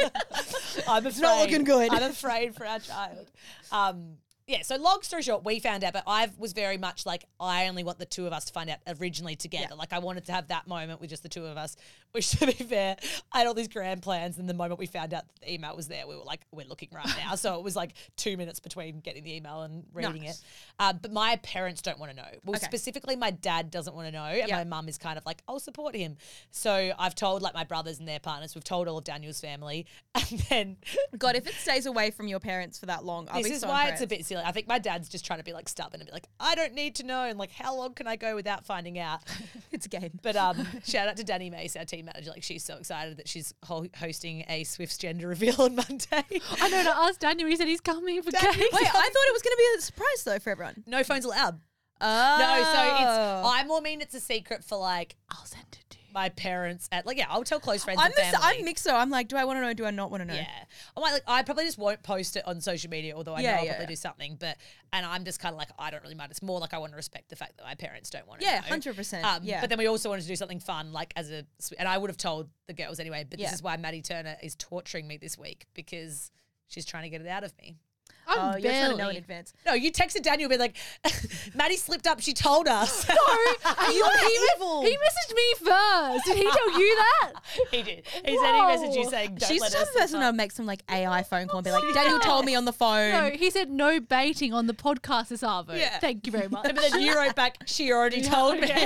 S4: I'm afraid.
S3: Not looking good.
S4: I'm afraid for our child. Yeah, so long story short, we found out, but I was very much like, I only want the two of us to find out originally together. Yeah. Like, I wanted to have that moment with just the two of us, which, to be fair, I had all these grand plans, and the moment we found out the email was there, we were like, we're looking right now. So it was like 2 minutes between getting the email and reading it. But my parents don't want to know. Well, specifically, my dad doesn't want to know, and my mum is kind of like, I'll support him. So I've told, like, my brothers and their partners, we've told all of Daniel's family, and then...
S3: God, if it stays away from your parents for that long, I'll be so
S4: This is why
S3: impressed.
S4: it's a bit silly. I think my dad's just trying to be like stubborn and be like, I don't need to know. And like, how long can I go without finding out?
S3: It's a game.
S4: But shout out to Danny Mace, our team manager. Like, she's so excited that she's hosting a Swifts gender reveal on Monday.
S5: I know, to ask Daniel, he said he's coming for cake.
S3: Wait, I thought it was going to be a surprise though for everyone.
S4: No phones allowed.
S3: Oh.
S4: No, so I more mean it's a secret for like,
S5: I'll send it to you.
S4: my parents at like, I'll tell close friends
S3: I'm
S4: and family.
S3: I'm mixed though. I'm like, do I want to know? Do I not want to know?
S4: Yeah. I probably just won't post it on social media, although I know I'll probably do something. And I'm just kind of like, I don't really mind. It's more like I want to respect the fact that my parents don't want to know.
S3: 100%. Yeah.
S4: But then we also wanted to do something fun, like and I would have told the girls anyway, but this is why Maddie Turner is torturing me this week because she's trying to get it out of me.
S5: I'm
S3: you're trying to know in
S5: barely.
S3: advance.
S4: No, you texted Daniel, be like, Maddie slipped up. She told us.
S5: No,
S3: You're evil.
S5: He messaged me first. Did he tell you that?
S4: He did. He said he messaged you saying, don't
S3: She's
S4: let
S3: the
S4: us
S3: type of person
S4: slip
S3: to make some like AI phone call and be like, Daniel told me on the phone.
S5: No, he said no baiting on the podcast this Arvo.
S4: Yeah.
S5: Thank you very much.
S4: up. But then you wrote back, she already told me.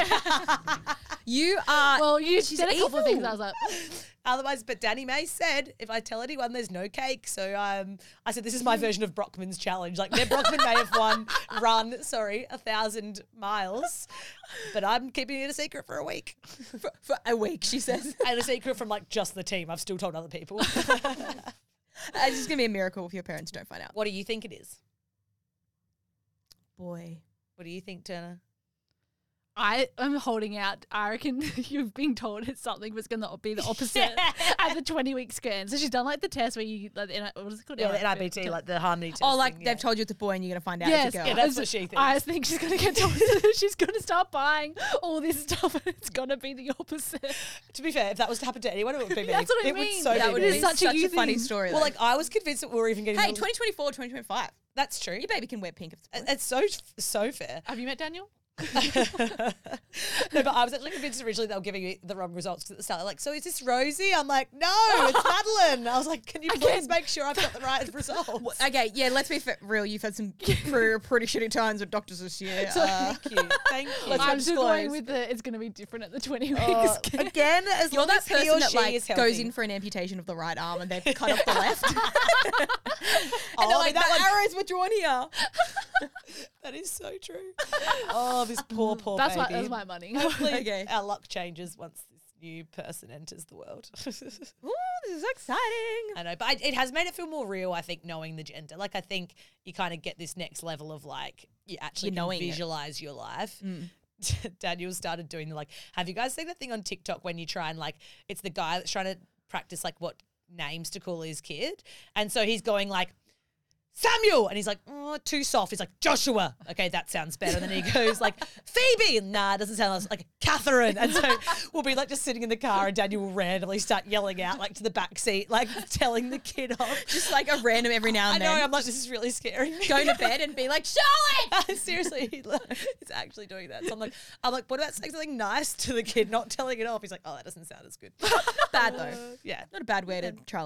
S3: You are.
S5: Well, you
S3: She's
S5: said a couple of
S3: evil.
S5: things. I was like,
S4: Otherwise, but Danny May said, if I tell anyone, there's no cake. So I said, this is my version of Brockman's challenge. Like, Brockman may have run 1,000 miles, but I'm keeping it a secret for a week.
S3: for a week, she says.
S4: And a secret from like just the team. I've still told other people.
S3: It's just gonna be a miracle if your parents don't find out.
S4: What do you think it is?
S3: Boy.
S4: What do you think, Turner?
S5: I am holding out. I reckon you've been told it's something that's going to be the opposite at the 20-week scan. So she's done like the test where you, like, what is it called?
S4: Yeah, the NIBT, like the harmony test.
S3: Oh, like
S4: thing,
S3: they've told you it's a boy and you're gonna find out
S5: Yes,
S3: it's a girl.
S4: Yeah, that's what she thinks.
S5: I think she's going to get told she's going to start buying all this stuff and it's going to be the opposite.
S4: To be fair, if that was to happen to anyone, it would be me.
S5: That's what I
S4: it
S5: mean.
S4: Would so
S5: That
S4: be
S5: would
S4: me.
S5: be such a you
S3: funny
S5: thing.
S3: story.
S4: Well,
S3: though.
S4: like I was convinced that we were even getting.
S3: Hey, 2024, 2025.
S4: That's true.
S3: Your baby can wear pink if it's a boy.
S4: It's so fair.
S5: Have you met Daniel?
S4: No, but I was actually convinced originally they were giving me the wrong results because at the start, like, so is this Rosie? I'm like, no, it's Madeline. I was like, can you please make sure I've got the right results?
S3: Okay, yeah, let's be real. You've had some pretty shitty times with doctors this year.
S4: Thank you. Thank you.
S3: Let's
S5: I'm
S3: not
S5: still going
S3: disclose.
S5: with it's going to be different at the 20 weeks.
S4: Again, as
S3: You're
S4: long
S3: that
S4: as he or
S3: person that
S4: she
S3: like
S4: is
S3: goes
S4: healthy.
S3: in for an amputation of the right arm and they've cut off the left. And
S4: Oh,
S3: they're
S4: I
S3: like,
S4: mean,
S3: the
S4: that one-
S3: arrows were drawn here.
S4: That is so true. Oh, this poor
S5: That's
S4: baby.
S5: my money.
S4: Hopefully
S3: Okay.
S4: our luck changes once this new person enters the world.
S3: Ooh, this is exciting.
S4: I know, but it has made it feel more real, I think, knowing the gender. Like, I think you kind of get this next level of, like, you actually
S3: You're
S4: can
S3: knowing it.
S4: visualize your life. Daniel started doing the, like, have you guys seen that thing on TikTok when you try and, like, it's the guy that's trying to practice, like, what names to call his kid? And so he's going, like, Samuel! And he's like, oh, too soft. He's like, Joshua. Okay, that sounds better. And then he goes like, Phoebe. Nah, it doesn't sound like Catherine. And so we'll be like just sitting in the car and Daniel will randomly start yelling out like to the back seat, like telling the kid off.
S3: Just like a random every now
S4: I
S3: and
S4: know,
S3: then.
S4: I'm like, this is really scaring me.
S3: Go to bed and be like, Charlotte!
S4: Seriously, he's actually doing that. So I'm like, what about saying something nice to the kid, not telling it off? He's like, oh, that doesn't sound as good.
S3: Not bad though.
S4: Yeah.
S3: Not a bad way to trial and error.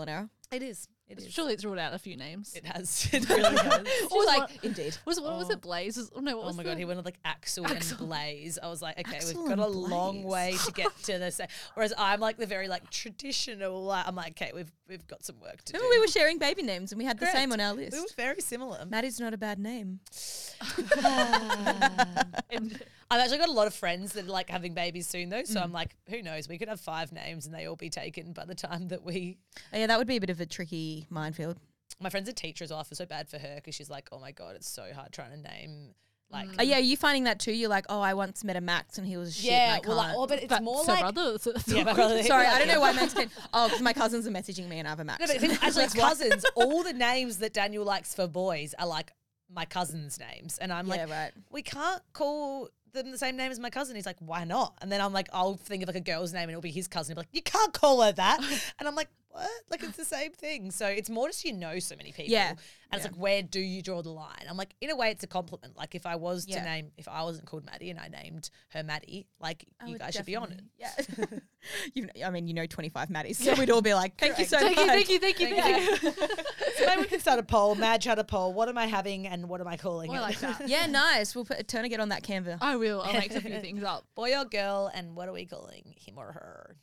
S4: It is. It is.
S5: Surely it's ruled out a few names.
S4: It has. It really has.
S3: She's like, indeed.
S5: What was it? Blaze? What
S4: Oh
S5: was
S4: my
S5: the-
S4: god, he went with like Axel and Blaze. I was like, okay,
S3: Axel
S4: we've got a
S3: and
S4: long
S3: Blaze.
S4: way to get to this. Whereas I'm like the very like traditional. I'm like, okay, we've got some work to do.
S3: Remember we were sharing baby names and we had the same
S4: Correct.
S3: on our list.
S4: We were very similar.
S3: Maddie's not a bad name.
S5: And
S4: I've actually got a lot of friends that are like having babies soon though, so I'm like, who knows? We could have 5 names and they all be taken by the time that we.
S3: Oh, yeah, that would be a bit of a tricky minefield.
S4: My friend's a teacher as well. I feel so bad for her because she's like, oh my god, it's so hard trying to name like.
S3: Oh, yeah, are you finding that too? You're like, oh, I once met a Max and he was shit.
S4: Yeah,
S3: and I
S4: well, like,
S3: can't.
S4: oh, but it's
S5: that's
S4: more
S5: her
S4: like.
S5: brother.
S4: Yeah, my brother.
S3: Sorry, I don't know why Max can. Oh, because my cousins are messaging me and I have a Max.
S4: No, but actually,
S3: That's why.
S4: cousins. All the names that Daniel likes for boys are like my cousins' names, and I'm like,
S3: Yeah, right.
S4: we can't call them the same name as my cousin. He's like, why not? And then I'm like, I'll think of like a girl's name and it'll be his cousin. He'll be like, you can't call her that. And I'm like, what? Like it's the same thing. So it's more just so many people.
S3: Yeah.
S4: And it's like, where do you draw the line? I'm like, in a way, it's a compliment. Like if I was to name, if I wasn't called Maddie and I named her Maddie, like
S3: I
S4: you
S3: would
S4: guys should be on it.
S3: definitely- Yeah. I mean, 25 Maddies. So we'd all be like, thank you so much.
S5: Thank you.
S4: So maybe we can start a poll. Madge had a poll. What am I having and what am I calling
S5: I
S4: it?
S5: like that.
S3: Yeah, nice. We'll put Turner get on that Canva.
S5: I will. I'll make a few things up.
S4: Boy or girl, and what are we calling him or her?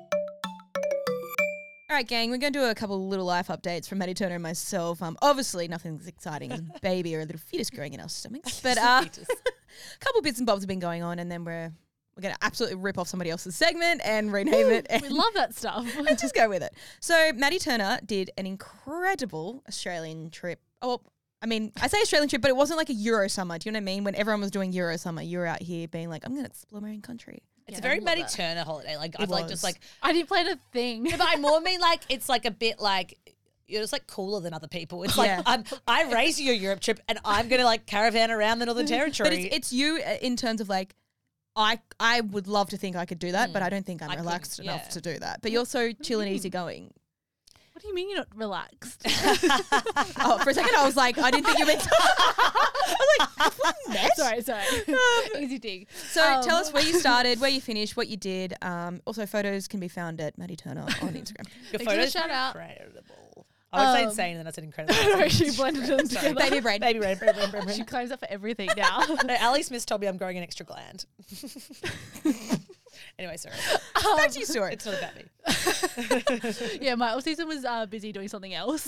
S3: All right, gang, we're going to do a couple little life updates from Maddie Turner and myself. Obviously, nothing as exciting as a baby or a little fetus growing in our stomachs, but a couple bits and bobs have been going on, and then we're going to absolutely rip off somebody else's segment and rename it.
S5: We love that stuff.
S3: and just go with it. So Maddie Turner did an incredible Australian trip. Oh, I mean, I say Australian trip, but it wasn't like a Euro summer. Do you know what I mean? When everyone was doing Euro summer, you were out here being like, I'm going to explore my own country.
S4: It's
S5: Yeah,
S4: a very
S5: I love
S4: Maddie
S5: that.
S4: Turner holiday. Like I've like just
S3: was.
S4: like,
S5: I didn't plan a thing.
S4: but I more mean like it's like a bit like you're just like cooler than other people. It's like
S3: Yeah.
S4: I raised your Europe trip and I'm gonna like caravan around the Northern Territory.
S3: But it's you in terms of like, I would love to think I could do that, but I don't think I'm
S4: I couldn't,
S3: relaxed enough
S4: yeah.
S3: to do that. But you're so chill and easygoing.
S5: What do you mean you're not relaxed?
S3: Oh, for a second I was like, I didn't think you meant to. I was like, have we met?
S5: sorry. Easy dig.
S3: So tell us where you started, where you finished, what you did. Also, photos can be found at Maddie Turner on Instagram.
S4: your
S5: Thanks for the
S4: photos
S5: shout
S4: were
S5: out.
S4: incredible. I would say insane, and then I said incredible.
S5: No, she blended them together.
S3: Baby brain.
S4: Baby brain, baby brain, baby brain.
S5: She claims that for everything now.
S4: No, Ali Smith told me I'm growing an extra gland. Anyway, sorry.
S3: Back to your story.
S4: It's not about me.
S5: Yeah, my off season was busy doing something else.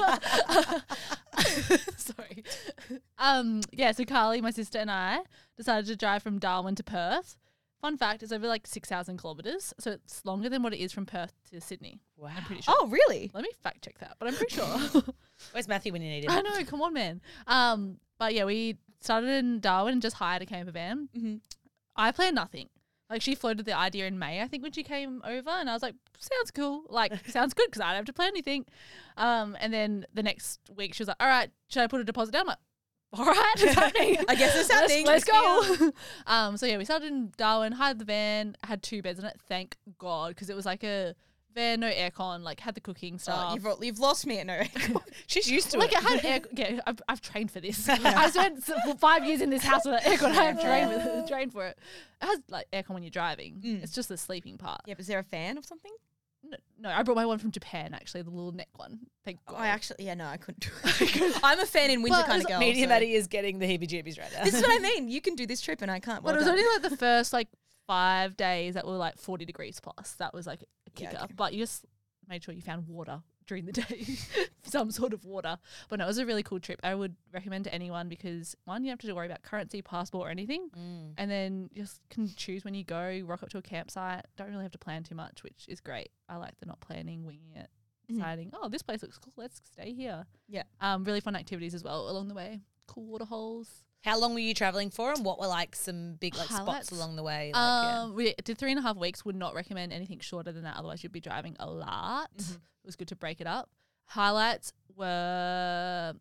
S5: Sorry. Yeah, so Carly, my sister, and I decided to drive from Darwin to Perth. Fun fact, it's over like 6,000 kilometres, so it's longer than what it is from Perth to Sydney.
S4: Wow.
S5: I'm pretty sure.
S3: Oh, really?
S5: Let me fact check that, but I'm pretty sure.
S4: Where's Matthew when you need him?
S5: I know, come on, man. But yeah, we started in Darwin and just hired a camper van.
S3: Mm-hmm.
S5: I planned nothing. Like she floated the idea in May, I think, when she came over, and I was like, "Sounds cool. Like, sounds good because I don't have to plan anything." And then the next week, she was like, "All right, should I put a deposit down?" I'm like, "All right, it's happening.
S3: I guess it's happening.
S5: Let's go." So yeah, we started in Darwin, hired the van, had 2 beds in it. Thank God, because it was like a van, no aircon, like had the cooking stuff.
S3: You've lost me at no.
S4: She's used to
S5: Like
S4: it.
S5: it had air. Yeah, I've trained for this. I spent 5 years in this house with aircon. I have trained for it. It has like aircon when you're driving. It's just the sleeping part.
S3: Yeah, but is there a fan or something?
S5: No, I brought my one from Japan actually, the little neck one. Thank God.
S3: I couldn't do it. I'm a fan in winter
S5: But
S3: kind of
S5: it's-
S3: girl.
S4: Media
S3: so-
S4: Maddie is getting the heebie-jeebies right now.
S3: This is what I mean. You can do this trip and I can't.
S5: But
S3: Well
S5: it was
S3: done.
S5: only like the first like 5 days that were like 40 degrees plus. That was like a
S3: Yeah,
S5: kicker.
S3: okay.
S5: But you just made sure you found water during the day, some sort of water. But no, it was a really cool trip. I would recommend to anyone because one, you don't have to worry about currency, passport, or anything, and then you just can choose when you go. Rock up to a campsite. Don't really have to plan too much, which is great. I like the not planning, winging it, deciding. Oh, this place looks cool. Let's stay here.
S3: Yeah.
S5: Really fun activities as well along the way. Cool water holes.
S4: How long were you traveling for, and what were like some big like
S5: Highlights?
S4: spots along the way? Like,
S5: We did 3.5 weeks. Would not recommend anything shorter than that. Otherwise, you'd be driving a lot. It was good to break it up. Highlights were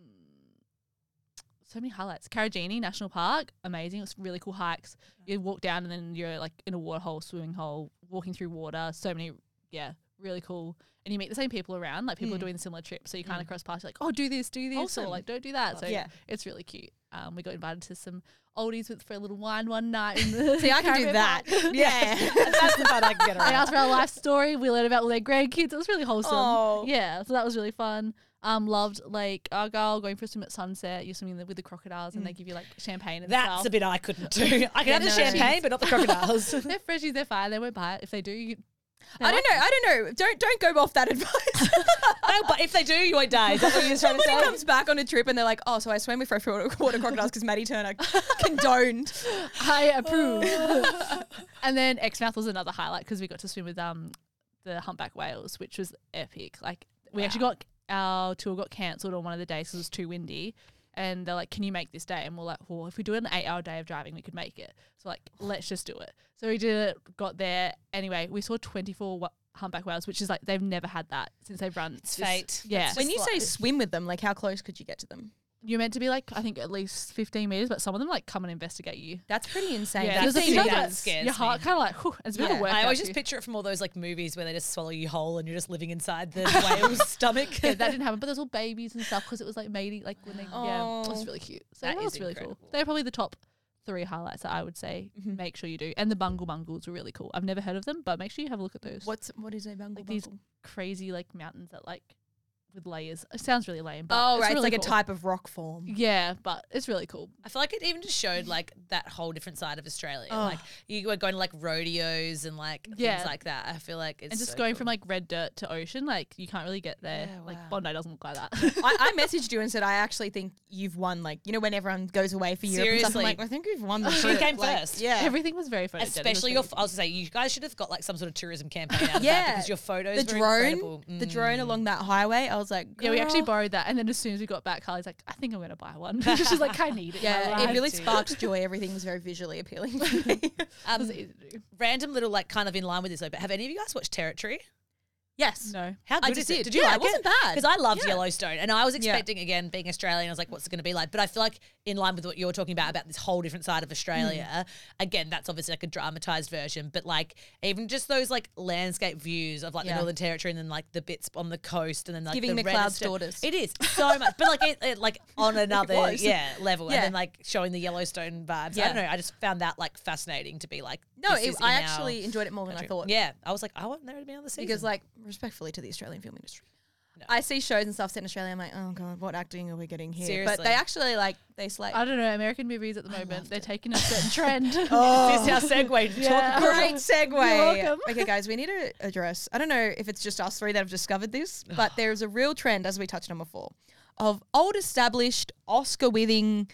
S5: so many highlights. Karajini National Park, amazing. It was really cool hikes. You walk down and then you're like in a water hole, swimming hole, walking through water. So many, really cool. And you meet the same people around. Like people are doing a similar trip, so you kind of cross paths. Like, oh, do this, or
S3: Awesome.
S5: like don't do that. So
S3: Yeah.
S5: it's really cute. We got invited to some oldies for a little wine one night. In the
S3: See, I can do
S5: caravan
S3: that.
S5: park.
S3: Yeah.
S4: That's the fun I can get
S5: They
S4: around.
S5: asked for our life story. We learned about all their grandkids. It was really wholesome.
S3: Oh.
S5: Yeah, so that was really fun. Loved Lake Argyle, going for a swim at sunset. You're swimming with the crocodiles and they give you like champagne and
S4: That's
S5: stuff.
S4: a bit I couldn't do. I can have the
S3: no.
S4: champagne, but not the crocodiles.
S5: They're freshies, they're fine. They won't bite. If they do,
S3: I don't know. Don't go off that advice.
S4: No, but if they do, you won't die. Is that what you're trying to
S3: Somebody
S4: say?
S3: comes back on a trip and they're like, oh, so I swam with freshwater crocodiles because Maddie Turner condoned.
S5: I approve. And then Exmouth was another highlight because we got to swim with the humpback whales, which was epic. Like we actually got our tour got cancelled on one of the days because it was too windy. And they're like, can you make this day? And we're like, well, if we do an 8-hour day of driving, we could make it. So like, let's just do it. So we did it, got there. Anyway, we saw 24 humpback whales, which is like, they've never had that since they've run.
S4: It's fate.
S5: Yeah.
S3: When you say swim with them, like how close could you get to them?
S5: You're meant to be like, I think at least 15 meters, but some of them like come and investigate you.
S3: That's pretty insane.
S5: Yeah,
S4: That's
S5: because if you
S4: pretty-
S5: do
S4: that
S5: that,
S4: scares
S5: your
S4: me.
S5: heart kind of like, whew, it's a bit of
S3: Yeah.
S5: work.
S4: I always just picture it from all those like movies where they just swallow you whole and you're just living inside the whale's stomach.
S5: Yeah, that didn't happen, but there's all babies and stuff because it was like mating, like when they, yeah, it was
S3: Oh.
S5: really cute. So
S4: That
S5: that
S4: is
S5: was really
S4: incredible.
S5: cool. They're probably the top 3 highlights that I would say. Make sure you do, and the bungle bungles were really cool. I've never heard of them, but make sure you have a look at those.
S3: What is a bungle
S5: Like these
S3: bungle?
S5: crazy like mountains that like with layers. It sounds really lame, but
S3: Oh,
S5: it's
S3: right. It's
S5: really
S3: like a
S5: cool.
S3: type of rock form.
S5: Yeah, but it's really cool.
S4: I feel like it even just showed like that whole different side of Australia.
S3: Oh.
S4: Like you were going to like rodeos and like
S5: Yeah.
S4: things like that. I feel like it's
S5: And just
S4: so
S5: going
S4: cool.
S5: from like red dirt to ocean, like you can't really get there.
S4: Yeah,
S5: Like
S4: wow.
S5: Bondi doesn't look like that.
S3: I messaged you and said I actually think you've won. Like when everyone goes away for Europe and stuff, I'm
S4: Seriously.
S3: like I think we've won the
S4: She
S3: trip.
S4: came
S3: Like,
S4: first.
S3: Yeah.
S5: Everything was very photogenic.
S4: Especially
S5: It was
S4: I was gonna say you guys should have got like some sort of tourism campaign out of that
S3: Yeah.
S4: because your photos
S3: the
S4: were
S3: drone,
S4: incredible.
S3: the drone along that highway. I was like,
S5: Yeah, we actually
S3: girl.
S5: borrowed that, and then as soon as we got back, Carly's like, "I think I'm gonna buy one." She's like, "I need it." in my
S3: Yeah, it
S5: life."
S3: really
S4: too.
S3: sparked joy. Everything was very visually appealing for me.
S5: It was easy to do.
S4: Random little like kind of in line with this though, but have any of you guys watched Territory?
S3: yes.
S5: No,
S4: How
S3: I
S4: good
S3: just
S4: is
S3: did.
S4: it? Did you
S3: Yeah,
S4: like
S3: it wasn't bad.
S4: Because I loved
S3: Yeah.
S4: Yellowstone, and I was expecting again being Australian. I was like, "What's it going to be like?" But I feel like in line with what you're talking about this whole different side of Australia. Again, that's obviously like a dramatized version, but like even just those like landscape views of like the
S3: Yeah.
S4: Northern Territory, and then like the bits on the coast, and then like
S3: Giving the
S4: red
S3: clouds
S4: stuff.
S3: daughters.
S4: It is so much, but like it like on another
S3: was.
S4: level,
S3: Yeah.
S4: and then like showing the Yellowstone vibes. I
S3: Yeah.
S4: don't know. I just found that like fascinating to be like.
S3: No,
S4: this is in
S3: I
S4: our
S3: actually enjoyed it more than I
S4: country.
S3: thought.
S4: Yeah, I was like, I want there to be another season
S3: Because, like, respectfully to the Australian film industry,
S4: No.
S3: I see shows and stuff set in Australia. I'm like, oh god, what acting are we getting here?
S4: Seriously.
S3: But they actually they slay.
S5: I don't know. American movies at the moment,
S3: loved
S5: they're
S3: it.
S5: taking a certain trend.
S3: Oh.
S4: this is our segue to
S5: Yeah.
S4: talk about
S3: Great segue.
S5: welcome.
S3: Okay, guys, we need to address. I don't know if it's just us three that have discovered this, but there's a real trend, as we touched on before, of old established Oscar-winning,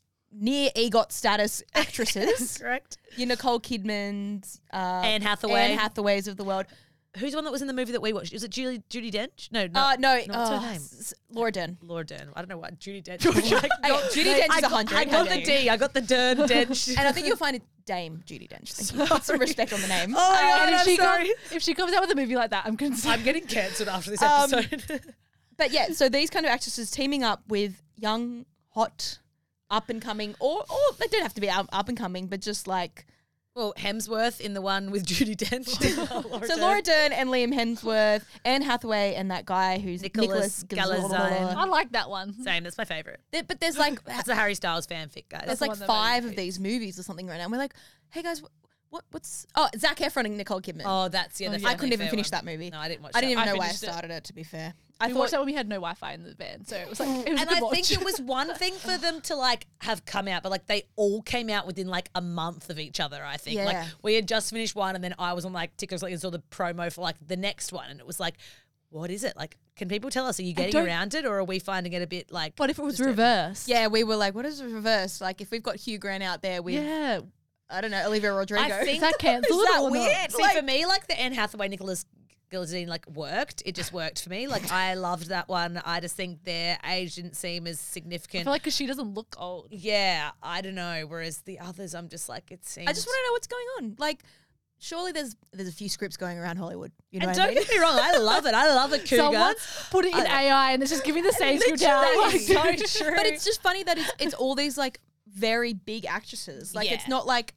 S3: near EGOT status actresses.
S4: correct.
S3: Your Nicole Kidmans,
S4: Anne Hathaway.
S3: Anne Hathaways of the world.
S4: Who's the one that was in the movie that we watched? Was it Judi Dench? No,
S3: No,
S4: no, what's her name?
S3: Laura Dern.
S4: Laura Dern. I don't know what Judi Dench.
S3: Hey, Judi Dench is 100.
S4: I got
S3: How
S4: the
S3: dare you.
S4: D. I got the Dern Dench.
S3: And I think you'll find it Dame Judi Dench. Thank you. Put some respect on the name.
S4: Oh my God,
S5: And
S4: I'm sorry.
S5: if she comes out with a movie like that, I'm concerned.
S4: I'm getting cancelled after this
S3: Um,
S4: episode.
S3: But yeah, so these kind of actresses teaming up with young, hot, up and coming, or they don't have to be up and coming, but just like
S4: well, Hemsworth in the one with Judi Dench.
S3: so Laura Dern and Liam Hemsworth, Anne Hathaway, and that guy who's
S4: Nicholas Galitzine.
S5: I like that one.
S4: Same. That's my favorite.
S3: But there's like
S4: That's the Harry Styles fanfic, guys.
S3: there's
S5: the
S3: like
S5: one that
S3: 5
S5: made
S3: of these movies or something right now. And we're like, hey guys, what's Zac Efron and Nicole Kidman.
S4: Oh, that's the
S3: I
S4: Family
S3: couldn't even
S4: Affair
S3: finish
S4: one.
S3: that movie.
S4: No, I didn't watch.
S3: I didn't
S4: that.
S3: even
S5: I
S3: know why I
S5: finished it.
S3: started it. To be fair, I
S5: We
S3: thought
S5: watched that when we had no Wi-Fi in the van, so it was like it was a
S4: And
S5: good
S4: I
S5: watch.
S4: think it was one thing for them to like have come out, but like they all came out within like a month of each other. I think like
S3: Yeah.
S4: we had just finished one, and then I was on like TikTok and saw the promo for like the next one, and it was like, what is it? Like, can people tell us? Are you getting
S5: don't-
S4: around it, or are we finding it a bit like?
S5: What if it was
S4: just a-
S5: reversed?
S3: yeah, we were like, what is reverse? Like if we've got Hugh Grant out there with
S5: Yeah.
S3: I don't know Olivia Rodrigo.
S4: I think
S5: Is that cancelled
S3: Is that
S5: or not?
S3: weird?
S4: See,
S3: Like-
S4: for me, like the Anne Hathaway, Nicholas Galitzine, like worked. It just worked for me. Like I loved that one. I just think their age didn't seem as
S5: I
S4: significant.
S5: feel like because she doesn't look old.
S4: Yeah, I don't know. Whereas the others, I'm just like, it seems.
S3: I just want to know what's going on. Like, surely there's a few scripts going around Hollywood. You know
S4: And
S3: what I
S4: don't
S3: mean?
S4: get me wrong, I love it. I love a cougar.
S5: Someone's put it in AI and it's just giving the same script out.
S4: Literally. So true.
S3: But it's just funny that it's all these like very big actresses. Like it's
S4: Yeah.
S3: not like